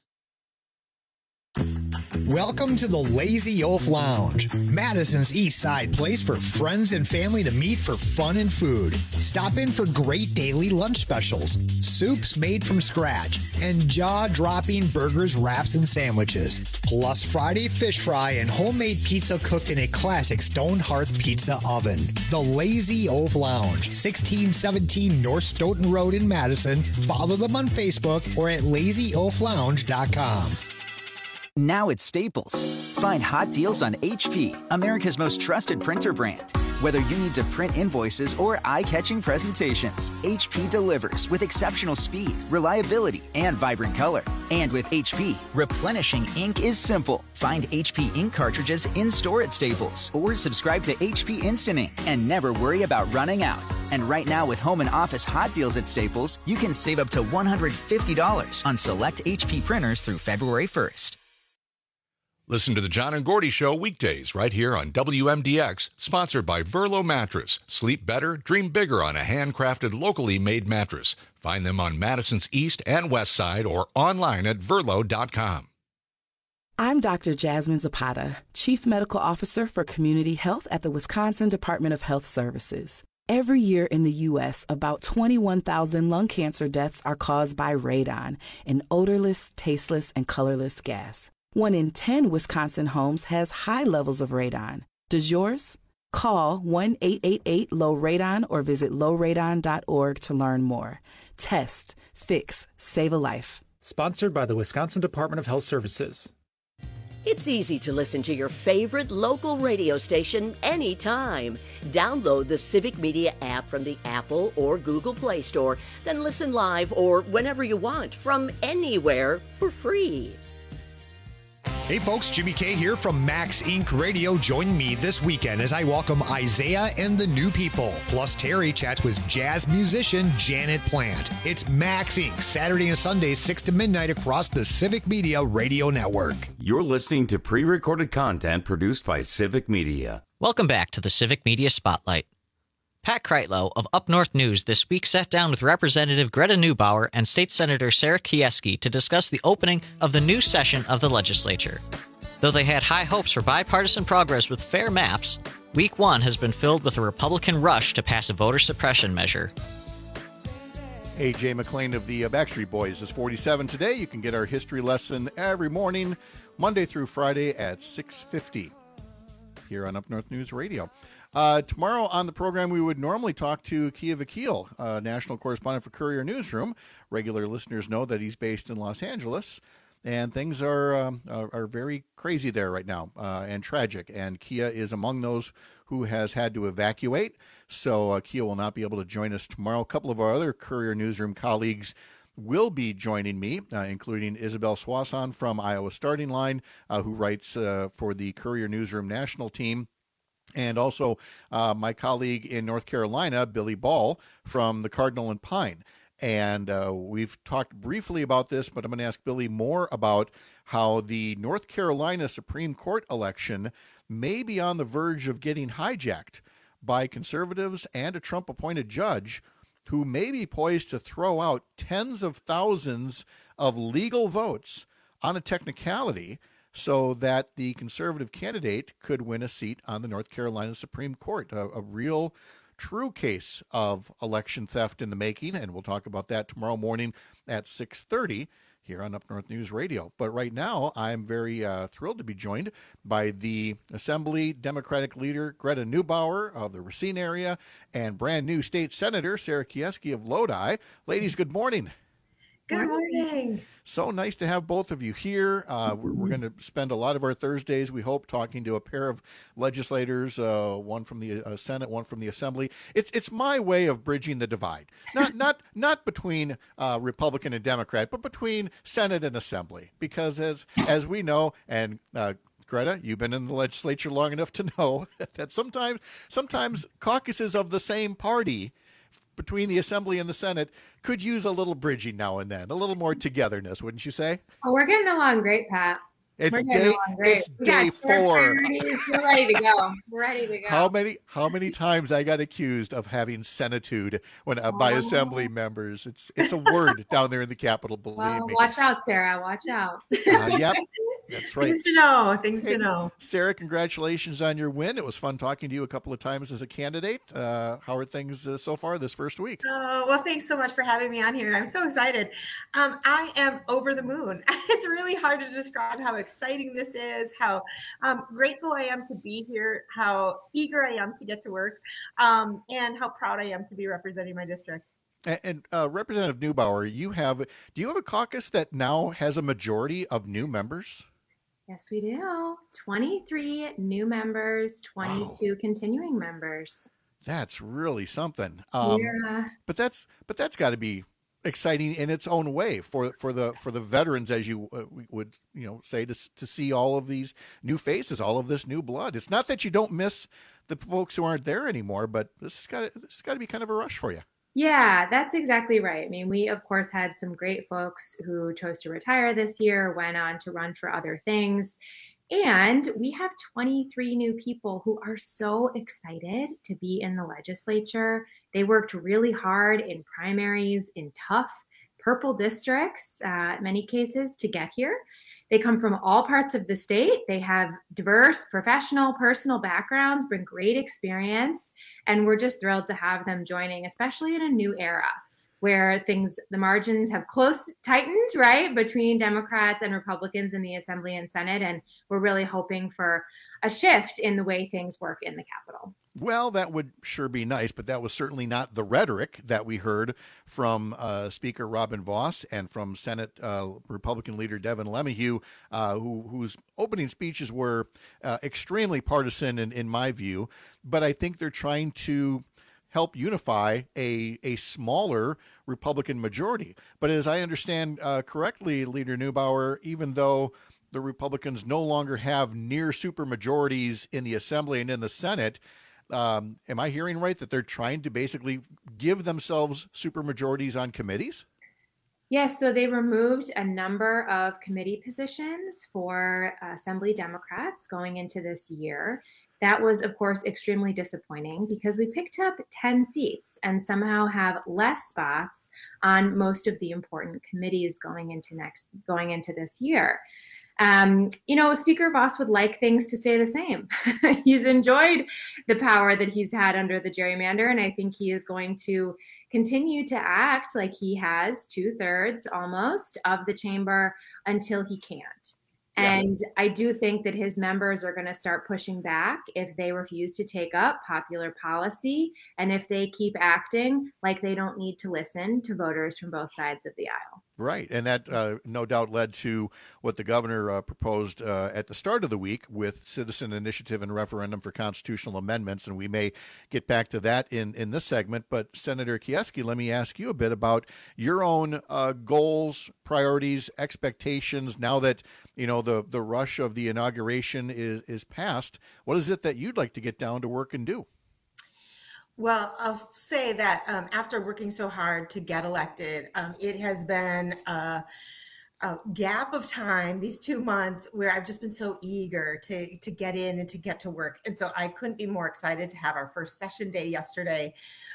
Welcome to the Lazy Oaf Lounge, Madison's East Side place for friends and family to meet for fun and food. Stop in for great daily lunch specials, soups made from scratch, and jaw-dropping burgers, wraps, and sandwiches. Plus Friday fish fry and homemade pizza cooked in a classic stone hearth pizza oven. The Lazy Oaf Lounge, sixteen seventeen North Stoughton Road in Madison. Follow them on Facebook or at lazy oaf lounge dot com. Now at Staples, find hot deals on H P, America's most trusted printer brand. Whether you need to print invoices or eye-catching presentations, H P delivers with exceptional speed, reliability, and vibrant color. And with H P, replenishing ink is simple. Find H P ink cartridges in-store at Staples or subscribe to H P Instant Ink and never worry about running out. And right now with home and office hot deals at Staples, you can save up to one hundred fifty dollars on select H P printers through February first. Listen to the John and Gordy Show weekdays right here on W M D X, sponsored by Verlo Mattress. Sleep better, dream bigger on a handcrafted, locally made mattress. Find them on Madison's East and West Side or online at verlo dot com. I'm Doctor Jasmine Zapata, Chief Medical Officer for Community Health at the Wisconsin Department of Health Services. Every year in the U S, about twenty-one thousand lung cancer deaths are caused by radon, an odorless, tasteless, and colorless gas. One in ten Wisconsin homes has high levels of radon. Does yours? Call one eight eight eight low radon or visit low radon dot org to learn more. Test, fix, save a life. Sponsored by the Wisconsin Department of Health Services. It's easy to listen to your favorite local radio station anytime. Download the Civic Media app from the Apple or Google Play Store, then listen live or whenever you want from anywhere for free. Hey folks, Jimmy K here from Max Incorporated. Radio. Join me this weekend as I welcome Isaiah and the New People. Plus Terry chats with jazz musician Janet Plant. It's Max Incorporated. Saturday and Sunday, six to midnight across the Civic Media Radio Network. You're listening to pre-recorded content produced by Civic Media. Welcome back to the Civic Media Spotlight. Pat Kreitlow of Up North News this week sat down with Representative Greta Neubauer and State Senator Sarah Kieski to discuss the opening of the new session of the legislature. Though they had high hopes for bipartisan progress with fair maps, week one has been filled with a Republican rush to pass a voter suppression measure. A J McLean of the Backstreet Boys is forty-seven today. You can get our history lesson every morning, Monday through Friday at six fifty here on Up North News Radio. Uh, tomorrow on the program, we would normally talk to Kia Vakil, uh, national correspondent for Courier Newsroom. Regular listeners know that he's based in Los Angeles, and things are um, are, are very crazy there right now uh, and tragic. And Kia is among those who has had to evacuate, so uh, Kia will not be able to join us tomorrow. A couple of our other Courier Newsroom colleagues will be joining me, uh, including Isabel Swanson from Iowa Starting Line, uh, who writes uh, for the Courier Newsroom national team. And also uh, my colleague in North Carolina, Billy Ball, from the Cardinal and Pine. And uh, we've talked briefly about this, but I'm going to ask Billy more about how the North Carolina Supreme Court election may be on the verge of getting hijacked by conservatives and a Trump-appointed judge who may be poised to throw out tens of thousands of legal votes on a technicality so that the conservative candidate could win a seat on the North Carolina Supreme Court. A, a real, true case of election theft in the making, and we'll talk about that tomorrow morning at six thirty here on Up North News Radio. But right now, I'm very uh, thrilled to be joined by the Assembly Democratic leader Greta Neubauer of the Racine area and brand new state senator Sarah Kieski of Lodi. Ladies, good morning. Good morning. So nice to have both of you here. Uh, we're we're going to spend a lot of our Thursdays, we hope, talking to a pair of legislators, uh, one from the uh, Senate, one from the Assembly. It's it's my way of bridging the divide, not not not between uh, Republican and Democrat, but between Senate and Assembly. Because as as we know, and uh, Greta, you've been in the legislature long enough to know that sometimes sometimes caucuses of the same party between the Assembly and the Senate could use a little bridging now and then, a little more togetherness, wouldn't you say? Oh, we're getting along great, Pat. It's we're day it's we day four. We're ready to go. We're ready to go. How many how many times I got accused of having senitude when uh, by Oh. Assembly members? It's it's a word down there in the Capitol. Believe Well, me. watch out, Sarah. Watch out. Uh, yep, that's right. Things to know. Things Hey, to know. Sarah, congratulations on your win. It was fun talking to you a couple of times as a candidate. Uh, how are things uh, so far this first week? Oh, well, thanks so much for having me on here. I'm so excited. Um, I am over the moon. It's really hard to describe how exciting this is, how um, grateful I am to be here, how eager I am to get to work, um, and how proud I am to be representing my district. And, and uh, Representative Neubauer, you have do you have a caucus that now has a majority of new members? Yes, we do. twenty-three new members, twenty-two continuing members. That's really something. Um, Yeah. But that's but that's got to be exciting in its own way for for the for the veterans, as you uh, would you know say, to to see all of these new faces, all of this new blood. It's not that you don't miss the folks who aren't there anymore, but this has got this has got to be kind of a rush for you. Yeah, that's exactly right. I mean, we, of course, had some great folks who chose to retire this year, went on to run for other things. And we have twenty-three new people who are so excited to be in the legislature. They worked really hard in primaries, in tough purple districts, uh, in many cases, to get here. They come from all parts of the state. They have diverse professional, personal backgrounds, bring great experience, and we're just thrilled to have them joining, especially in a new era where things, the margins have close tightened, right, between Democrats and Republicans in the Assembly and Senate, and we're really hoping for a shift in the way things work in the Capitol. Well, that would sure be nice, but that was certainly not the rhetoric that we heard from uh, Speaker Robin Vos and from Senate uh, Republican leader Devin LeMahieu, uh, who, whose opening speeches were uh, extremely partisan in, in my view. But I think they're trying to help unify a, a smaller Republican majority. But as I understand uh, correctly, Leader Neubauer, even though the Republicans no longer have near supermajorities in the Assembly and in the Senate, Um, am I hearing right that they're trying to basically give themselves supermajorities on committees? Yes, so they removed a number of committee positions for Assembly Democrats going into this year. That was, of course, extremely disappointing because we picked up ten seats and somehow have less spots on most of the important committees going into next going into this year. Um, you know, Speaker Vos would like things to stay the same. He's enjoyed the power that he's had under the gerrymander, and I think he is going to continue to act like he has two thirds almost of the chamber until he can't. Yeah. And I do think that his members are going to start pushing back if they refuse to take up popular policy and if they keep acting like they don't need to listen to voters from both sides of the aisle. Right. And that uh, no doubt led to what the governor uh, proposed uh, at the start of the week with citizen initiative and referendum for constitutional amendments. And we may get back to that in, in this segment. But Senator Kieski, let me ask you a bit about your own uh, goals, priorities, expectations now that, you know, the, the rush of the inauguration is, is past. What is it that you'd like to get down to work and do? Well, I'll say that um, after working so hard to get elected, um, it has been a, a gap of time, these two months, where I've just been so eager to, to get in and to get to work. And so I couldn't be more excited to have our first session day yesterday.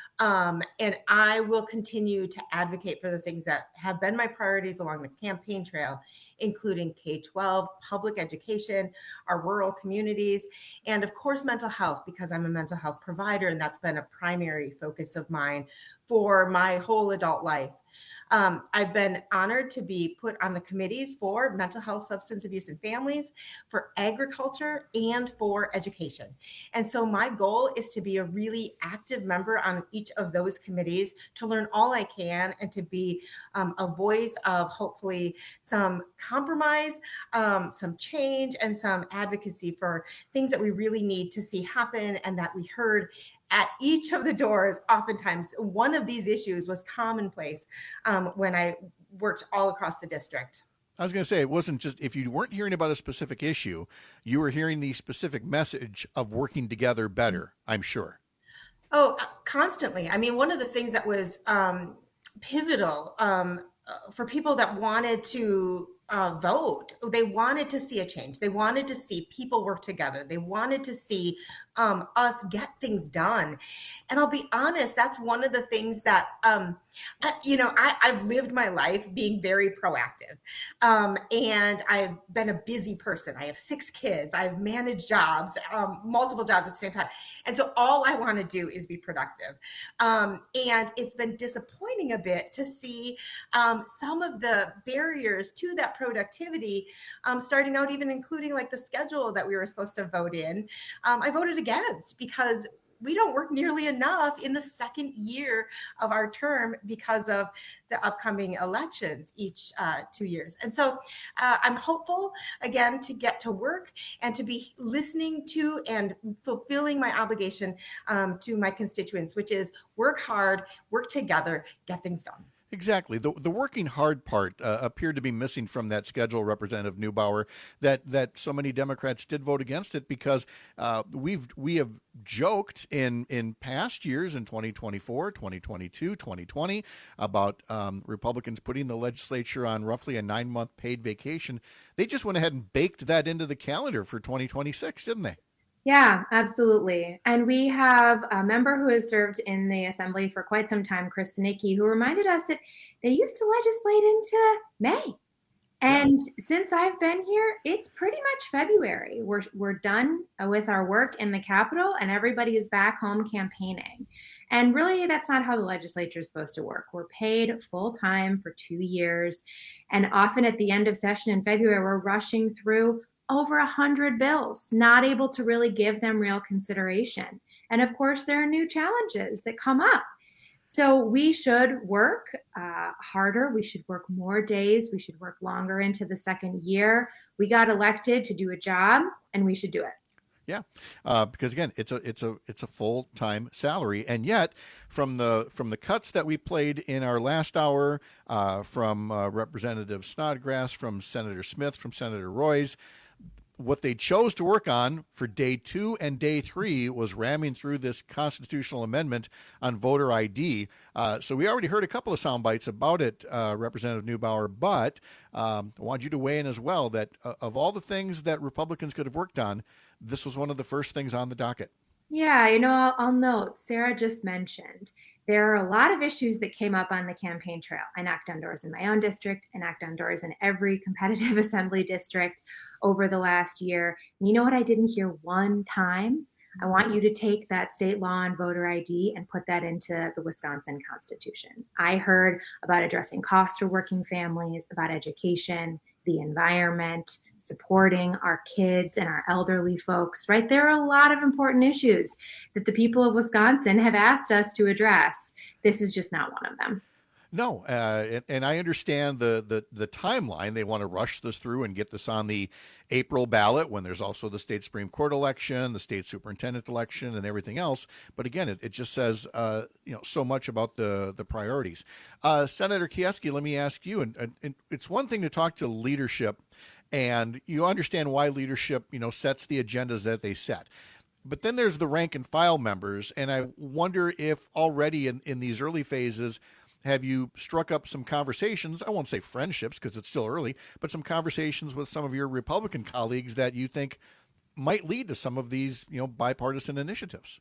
Um, and I will continue to advocate for the things that have been my priorities along the campaign trail, including K twelve, public education, our rural communities, and of course, mental health, because I'm a mental health provider, and that's been a primary focus of mine for my whole adult life. Um, I've been honored to be put on the committees for mental health, substance abuse, and families, for agriculture, and for education. And so my goal is to be a really active member on each of those committees, to learn all I can, and to be um, a voice of hopefully some compromise, um, some change, and some advocacy for things that we really need to see happen and that we heard at each of the doors. Oftentimes, one of these issues was commonplace um, when I worked all across the district. I was going to say, it wasn't just, if you weren't hearing about a specific issue, you were hearing the specific message of working together better, I'm sure. Oh, constantly. I mean, one of the things that was um, pivotal um, for people that wanted to Uh, vote. They wanted to see a change. They wanted to see people work together. They wanted to see um, us get things done. And I'll be honest, that's one of the things that, um, I, you know, I, I've lived my life being very proactive. Um, and I've been a busy person. I have six kids. I've managed jobs, um, multiple jobs at the same time. And so all I want to do is be productive. Um, and it's been disappointing a bit to see um, some of the barriers to that productivity, um, starting out even including like the schedule that we were supposed to vote in. Um, I voted against because we don't work nearly enough in the second year of our term because of the upcoming elections each uh, two years. And so uh, I'm hopeful, again, to get to work and to be listening to and fulfilling my obligation um, to my constituents, which is work hard, work together, get things done. Exactly. The the working hard part uh, appeared to be missing from that schedule, Representative Neubauer, that that so many Democrats did vote against it because uh, we've we have joked in, in past years, in twenty twenty-four, twenty twenty-two, twenty twenty, about um, Republicans putting the legislature on roughly a nine-month paid vacation. They just went ahead and baked that into the calendar for twenty twenty-six, didn't they? Yeah, absolutely. And we have a member who has served in the Assembly for quite some time, Chris Stanicki, who reminded us that they used to legislate into May. And yeah. Since I've been here, it's pretty much February. We're we're done with our work in the Capitol and everybody is back home campaigning. And really, that's not how the legislature is supposed to work. We're paid full time for two years. And often at the end of session in February, we're rushing through over a hundred bills, not able to really give them real consideration. And of course, there are new challenges that come up. So we should work uh, harder. We should work more days. We should work longer into the second year. We got elected to do a job, and we should do it. Yeah, uh, because again, it's a it's a it's a full time salary, and yet from the from the cuts that we played in our last hour, uh, from uh, Representative Snodgrass, from Senator Smith, from Senator Royce, what they chose to work on for day two and day three was ramming through this constitutional amendment on voter I D. Uh, so we already heard a couple of sound bites about it, uh, Representative Neubauer, but um, I want you to weigh in as well that uh, of all the things that Republicans could have worked on, this was one of the first things on the docket. Yeah, you know, I'll, I'll note, Sarah just mentioned, there are a lot of issues that came up on the campaign trail. I knocked on doors in my own district, I knocked on doors in every competitive assembly district over the last year. And you know what I didn't hear one time? I want you to take that state law on voter I D and put that into the Wisconsin Constitution. I heard about addressing costs for working families, about education, the environment, supporting our kids and our elderly folks, right? There are a lot of important issues that the people of Wisconsin have asked us to address. This is just not one of them. No, uh, and, and I understand the, the the timeline. They want to rush this through and get this on the April ballot when there's also the state Supreme Court election, the state superintendent election, and everything else. But again, it, it just says uh, you know so much about the the priorities. Uh, Senator Kieski, let me ask you, and, and, and it's one thing to talk to leadership, and you understand why leadership you know sets the agendas that they set. But then there's the rank and file members, and I wonder if already in, in these early phases, have you struck up some conversations? I won't say friendships because it's still early, but some conversations with some of your Republican colleagues that you think might lead to some of these, you know, bipartisan initiatives?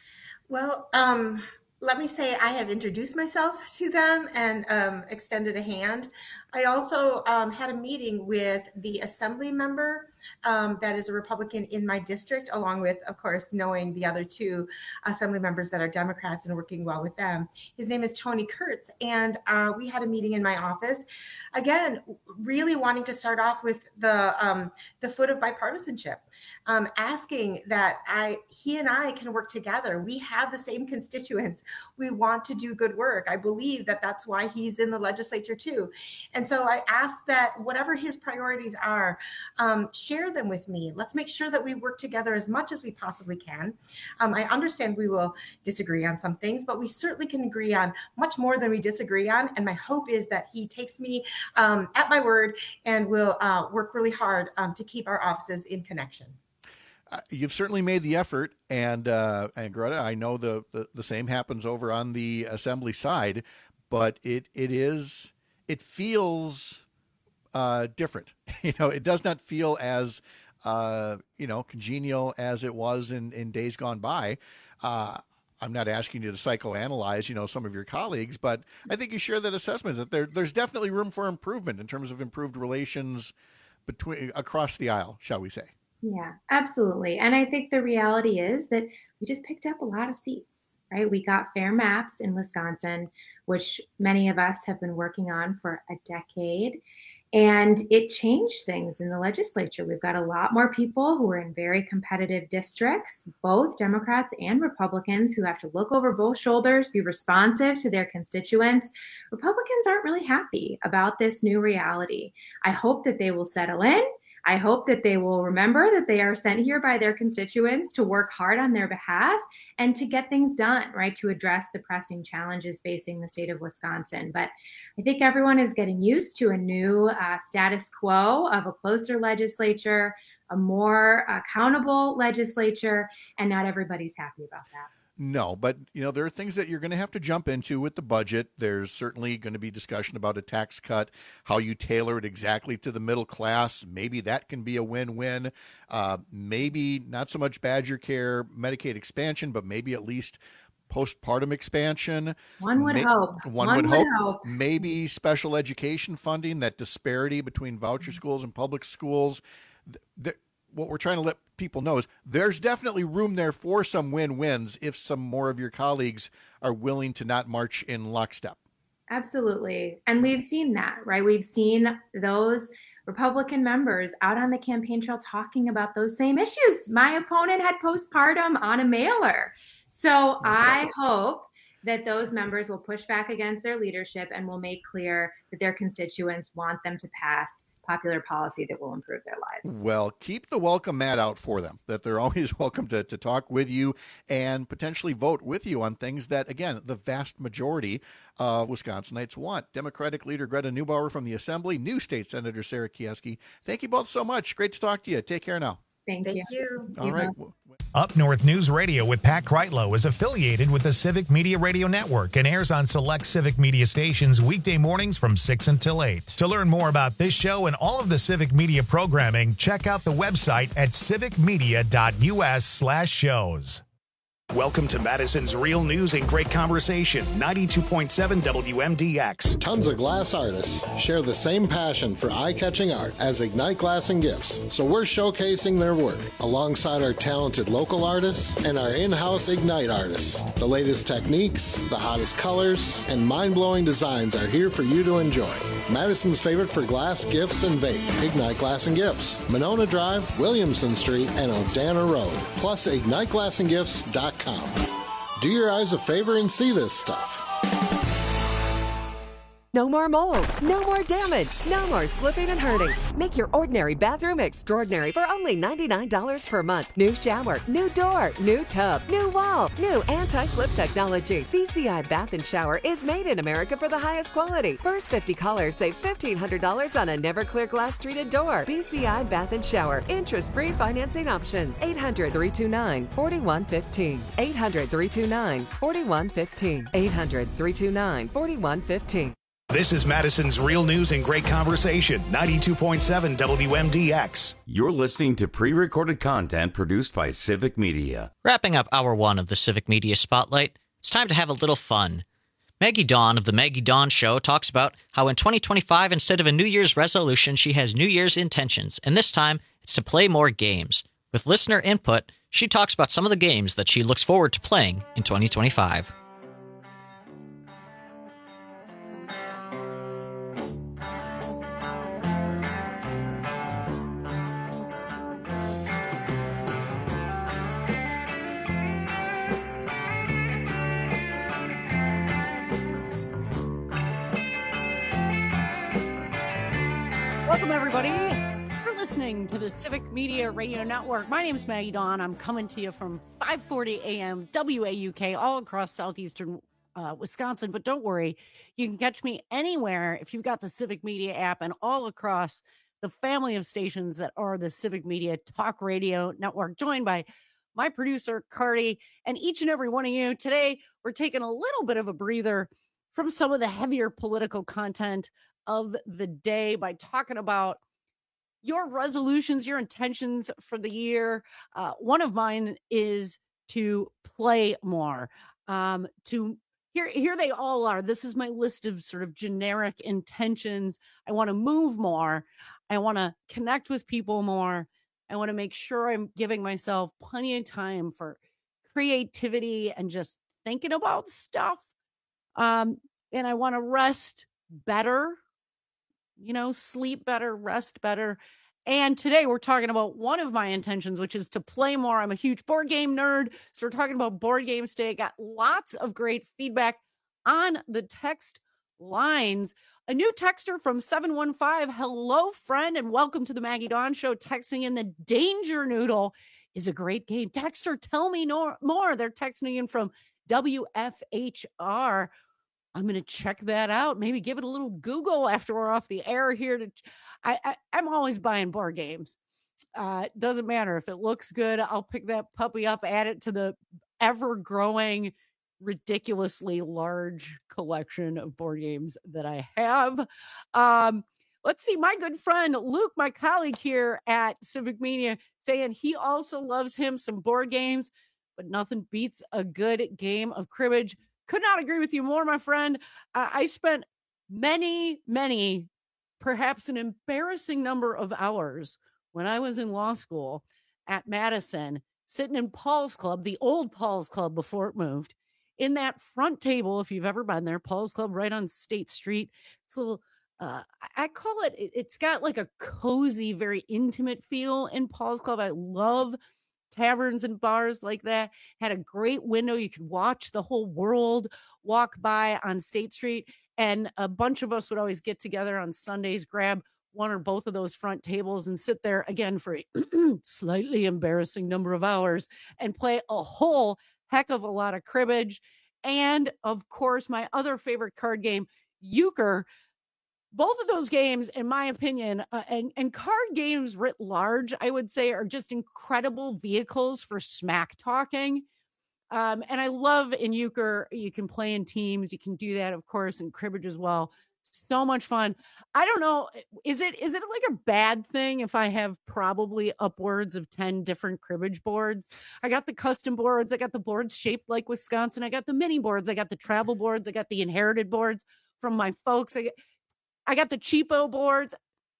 Well, um, let me say I have introduced myself to them and um, extended a hand. I also um, had a meeting with the assembly member um, that is a Republican in my district, along with, of course, knowing the other two assembly members that are Democrats and working well with them. His name is Tony Kurtz, and uh, we had a meeting in my office. Again, really wanting to start off with the um, the foot of bipartisanship, um, asking that I he and I can work together. We have the same constituents. We want to do good work. I believe that that's why he's in the legislature too. And so I ask that whatever his priorities are, um, share them with me. Let's make sure that we work together as much as we possibly can. Um, I understand we will disagree on some things, but we certainly can agree on much more than we disagree on. And my hope is that he takes me um, at my word and will uh, work really hard um, to keep our offices in connection. Uh, you've certainly made the effort, and uh, and Greta, I know the, the the same happens over on the assembly side, but it it is it feels uh, different. You know, it does not feel as uh, you know congenial as it was in in days gone by. Uh, I'm not asking you to psychoanalyze, you know, some of your colleagues, but I think you share that assessment that there there's definitely room for improvement in terms of improved relations between across the aisle, shall we say. Yeah, absolutely. And I think the reality is that we just picked up a lot of seats, right? We got fair maps in Wisconsin, which many of us have been working on for a decade. And it changed things in the legislature. We've got a lot more people who are in very competitive districts, both Democrats and Republicans, who have to look over both shoulders, be responsive to their constituents. Republicans aren't really happy about this new reality. I hope that they will settle in. I hope that they will remember that they are sent here by their constituents to work hard on their behalf and to get things done, right, to address the pressing challenges facing the state of Wisconsin. But I think everyone is getting used to a new uh, status quo of a closer legislature, a more accountable legislature, and not everybody's happy about that. No, but you know there are things that you're going to have to jump into with the budget. There's certainly going to be discussion about a tax cut, how you tailor it exactly to the middle class. Maybe that can be a win-win. Uh, maybe not so much Badger Care, Medicaid expansion, but maybe at least postpartum expansion. One would May- hope. One, One would, would hope. hope. Maybe special education funding, that disparity between voucher schools and public schools. Th- what we're trying to let people know is there's definitely room there for some win-wins if some more of your colleagues are willing to not march in lockstep. Absolutely. And we've seen that, right? We've seen those Republican members out on the campaign trail talking about those same issues. My opponent had postpartum on a mailer. So I hope that those members will push back against their leadership and will make clear that their constituents want them to pass popular policy that will improve their lives. Well, keep the welcome mat out for them, that they're always welcome to, to talk with you and potentially vote with you on things that, again, the vast majority of Wisconsinites want. Democratic leader Greta Neubauer from the Assembly, new state Senator Sarah Kieski. Thank you both so much. Great to talk to you. Take care now. Thank, Thank you. you. All right. Up North News Radio with Pat Kreitlow is affiliated with the Civic Media Radio Network and airs on select Civic Media stations weekday mornings from six until eight. To learn more about this show and all of the Civic Media programming, check out the website at civicmedia.us slash shows. Welcome to Madison's Real News and Great Conversation, ninety-two point seven W M D X. Tons of glass artists share the same passion for eye-catching art as Ignite Glass and Gifts, so we're showcasing their work alongside our talented local artists and our in-house Ignite artists. The latest techniques, the hottest colors, and mind-blowing designs are here for you to enjoy. Madison's favorite for glass, gifts, and vape, Ignite Glass and Gifts, Monona Drive, Williamson Street, and Odana Road, plus ignite glass and gifts dot com. Do your eyes a favor and see this stuff. No more mold, no more damage, no more slipping and hurting. Make your ordinary bathroom extraordinary for only ninety-nine dollars per month. New shower, new door, new tub, new wall, new anti-slip technology. B C I Bath and Shower is made in America for the highest quality. First fifty callers save fifteen hundred dollars on a never clear glass treated door. B C I Bath and Shower. Interest-free financing options. eight hundred, three two nine, four one one five. eight hundred, three two nine, four one one five. eight hundred, three two nine, four one one five. This is Madison's Real News and Great Conversation, ninety-two point seven W M D X. You're listening to pre-recorded content produced by Civic Media. Wrapping up hour one of the Civic Media Spotlight, it's time to have a little fun. Maggie Dawn of The Maggie Dawn Show talks about how in twenty twenty-five, instead of a New Year's resolution, she has New Year's intentions, and this time it's to play more games. With listener input, she talks about some of the games that she looks forward to playing in twenty twenty-five. Welcome, everybody. You're listening to the Civic Media Radio Network. My name is Maggie Dawn. I'm coming to you from five forty a.m. W A U K all across southeastern uh, Wisconsin. But don't worry, you can catch me anywhere if you've got the Civic Media app and all across the family of stations that are the Civic Media Talk Radio Network, joined by my producer, Cardi, and each and every one of you. Today, we're taking a little bit of a breather from some of the heavier political content of the day by talking about your resolutions, your intentions for the year. Uh, one of mine is to play more. Um, to here, here they all are. This is my list of sort of generic intentions. I want to move more. I want to connect with people more. I want to make sure I'm giving myself plenty of time for creativity and just thinking about stuff. Um, and I want to rest better. You know, sleep better, rest better. And today we're talking about one of my intentions, which is to play more. I'm a huge board game nerd. So we're talking about board games today. Got lots of great feedback on the text lines. A new texter from seven one five. Hello, friend, and welcome to the Maggie Dawn Show. Texting in the Danger Noodle is a great game. Texter, tell me no, more. They're texting in from W F H R. I'm going to check that out. Maybe give it a little Google after we're off the air here. To, I, I, I'm always buying board games. Uh, it doesn't matter if it looks good. I'll pick that puppy up, add it to the ever-growing, ridiculously large collection of board games that I have. Um, let's see. My good friend Luke, my colleague here at Civic Media, saying he also loves him some board games, but nothing beats a good game of cribbage. Could not agree with you more, my friend. Uh, I spent many, many, perhaps an embarrassing number of hours when I was in law school at Madison, sitting in Paul's Club, the old Paul's Club before it moved, in that front table, if you've ever been there, Paul's Club right on State Street. It's a little uh, I call it, it's got like a cozy, very intimate feel in Paul's Club. I love taverns and bars like that. Had a great window. You could watch the whole world walk by on State Street. And a bunch of us would always get together on Sundays, grab one or both of those front tables and sit there again for a slightly embarrassing number of hours and play a whole heck of a lot of cribbage. And of course, my other favorite card game, euchre. Both of those games, in my opinion, uh, and, and card games writ large, I would say, are just incredible vehicles for smack talking. Um, and I love in euchre, you can play in teams. You can do that, of course, in cribbage as well. So much fun. I don't know. Is it is it like a bad thing if I have probably upwards of ten different cribbage boards? I got the custom boards. I got the boards shaped like Wisconsin. I got the mini boards. I got the travel boards. I got the inherited boards from my folks. I, I got the cheapo boards.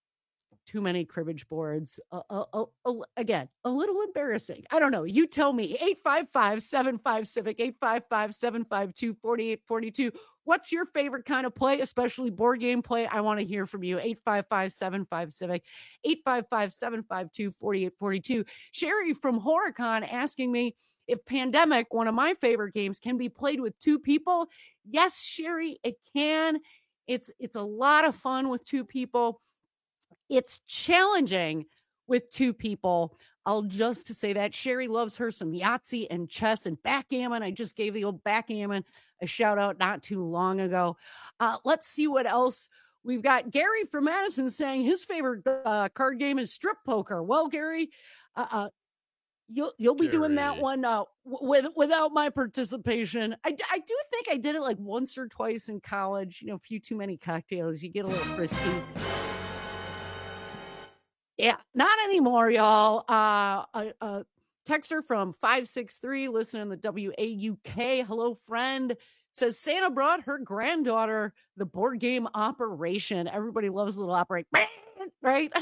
Too many cribbage boards. Uh, uh, uh, uh, again, a little embarrassing. I don't know. You tell me. eight five five, seven five, Civic, eight five five, seven five two, four eight four two. What's your favorite kind of play, especially board game play? I want to hear from you. eight five five, seven five, Civic, eight five five, seven five two, four eight four two. Sherry from Horicon asking me if Pandemic, one of my favorite games, can be played with two people. Yes, Sherry, it can. It's it's a lot of fun with two people. It's challenging with two people. I'll just say that. Sherry loves her some Yahtzee and chess and backgammon. I just gave the old backgammon a shout out not too long ago. Uh, let's see what else we've got. Gary from Madison saying his favorite uh, card game is strip poker. Well, Gary, uh, uh, you'll you'll be Gary. doing that one uh, with without my participation. I, I do think I did it like once or twice in college. You know, a few too many cocktails, you get a little frisky. Yeah, not anymore, y'all. Uh, a, a texter from five six three, listening to the W A U K. Hello, friend. Says Santa brought her granddaughter the board game Operation. Everybody loves the little operate, right?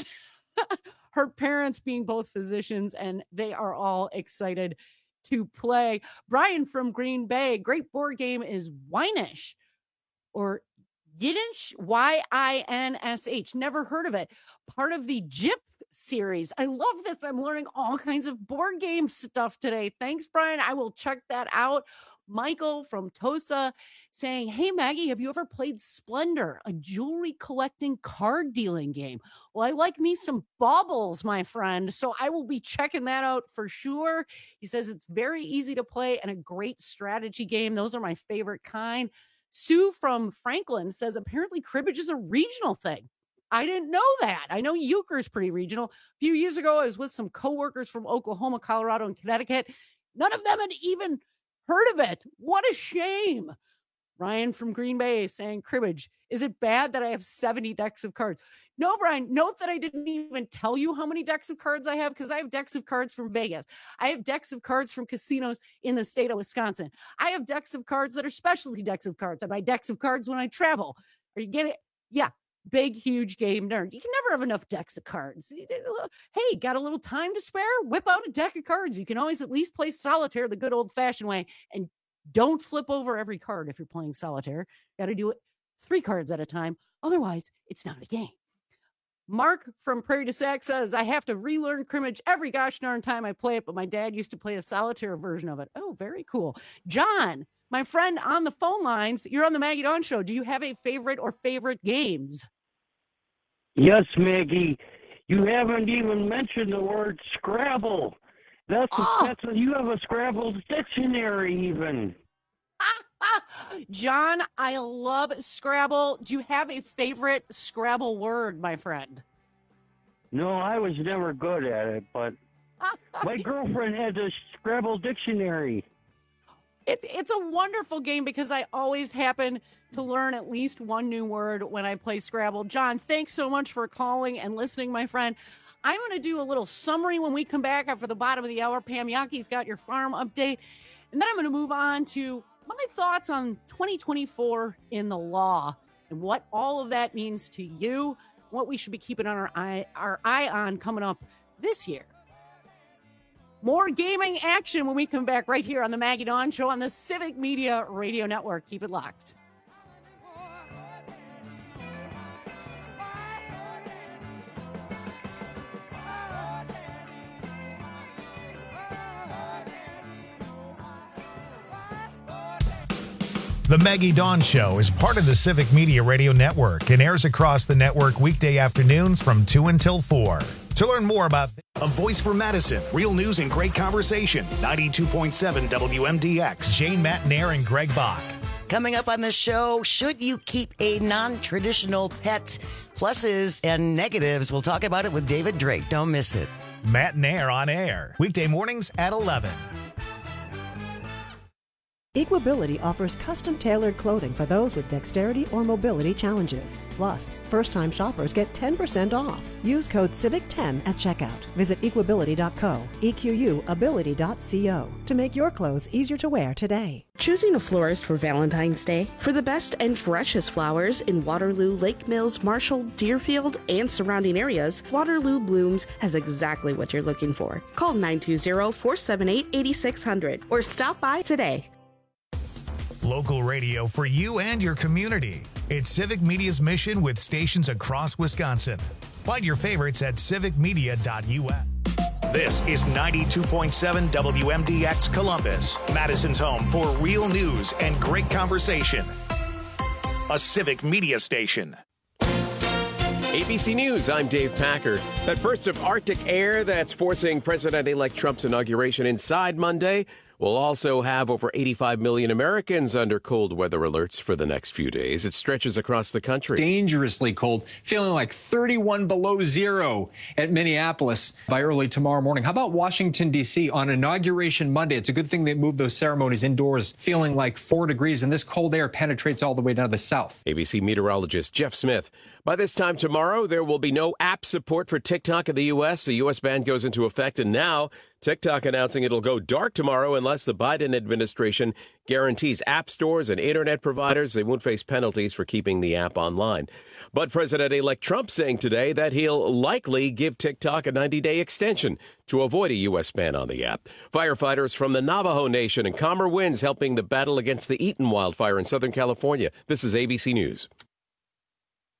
Her parents being both physicians, and they are all excited to play. Brian from Green Bay, great board game is Winsh or Yiddish, Y I N S H. Never heard of it. Part of the J I P series. I love this. I'm learning all kinds of board game stuff today. Thanks, Brian. I will check that out. Michael from Tosa saying, hey, Maggie, have you ever played Splendor, a jewelry collecting card dealing game? Well, I like me some baubles, my friend, so I will be checking that out for sure. He says it's very easy to play and a great strategy game. Those are my favorite kind. Sue from Franklin says apparently cribbage is a regional thing. I didn't know that. I know euchre is pretty regional. A few years ago, I was with some coworkers from Oklahoma, Colorado, and Connecticut. None of them had even heard of it. What a shame. Ryan from Green Bay saying cribbage. Is it bad that I have seventy decks of cards? No, Brian, note that I didn't even tell you how many decks of cards I have because I have decks of cards from Vegas. I have decks of cards from casinos in the state of Wisconsin. I have decks of cards that are specialty decks of cards. I buy decks of cards when I travel. Are you getting it? Yeah. Big, huge game nerd. You can never have enough decks of cards. Hey, got a little time to spare? Whip out a deck of cards. You can always at least play solitaire the good old-fashioned way. And don't flip over every card if you're playing solitaire. Got to do it three cards at a time. Otherwise, it's not a game. Mark from Prairie du Sac says, I have to relearn cribbage every gosh darn time I play it, but my dad used to play a solitaire version of it. Oh, very cool. John, my friend on the phone lines, you're on the Maggie Dawn Show. Do you have a favorite or favorite games? Yes, Maggie. You haven't even mentioned the word Scrabble. That's, oh. that's a, you have a Scrabble dictionary even. John, I love Scrabble. Do you have a favorite Scrabble word, my friend? No, I was never good at it, but my girlfriend had a Scrabble dictionary. It's it's a wonderful game because I always happen to learn at least one new word when I play Scrabble. John, thanks so much for calling and listening, my friend. I'm going to do a little summary when we come back after the bottom of the hour. Pam Yaki's got your farm update. And then I'm going to move on to my thoughts on twenty twenty-four in the law and what all of that means to you, what we should be keeping on our eye, our eye on coming up this year. More gaming action when we come back right here on the Maggie Dawn Show on the Civic Media Radio Network. Keep it locked. The Maggie Dawn Show is part of the Civic Media Radio Network and airs across the network weekday afternoons from two until four. To learn more about A Voice for Madison, real news and great conversation, ninety-two point seven W M D X. Shane Matnair and Greg Bach. Coming up on the show, should you keep a non-traditional pet? Pluses and negatives. We'll talk about it with David Drake. Don't miss it. Matnair on air, weekday mornings at eleven. Equability offers custom-tailored clothing for those with dexterity or mobility challenges. Plus, first-time shoppers get ten percent off. Use code civic ten at checkout. Visit equability dot co, E Q U ability dot co to make your clothes easier to wear today. Choosing a florist for Valentine's Day? For the best and freshest flowers in Waterloo, Lake Mills, Marshall, Deerfield, and surrounding areas, Waterloo Blooms has exactly what you're looking for. Call nine two zero, four seven eight, eight six zero zero or stop by today. Local radio for you and your community. It's Civic Media's mission with stations across Wisconsin. Find your favorites at civic media dot U S. This is ninety-two point seven W M D X Columbus, Madison's home for real news and great conversation. A Civic Media station. A B C News, I'm Dave Packard. That burst of Arctic air that's forcing President-elect Trump's inauguration inside Monday will also have over eighty-five million Americans under cold weather alerts for the next few days. It stretches across the country. Dangerously cold, feeling like thirty-one below zero at Minneapolis by early tomorrow morning. How about Washington, D C on Inauguration Monday? It's a good thing they moved those ceremonies indoors, feeling like four degrees, and this cold air penetrates all the way down to the south. A B C meteorologist Jeff Smith. By this time tomorrow, there will be no app support for TikTok in the U S. The U S ban goes into effect, and now TikTok announcing it'll go dark tomorrow unless the Biden administration guarantees app stores and internet providers they won't face penalties for keeping the app online. But President-elect Trump saying today that he'll likely give TikTok a ninety-day extension to avoid a U S ban on the app. Firefighters from the Navajo Nation and calmer winds helping the battle against the Eaton wildfire in Southern California. This is A B C News.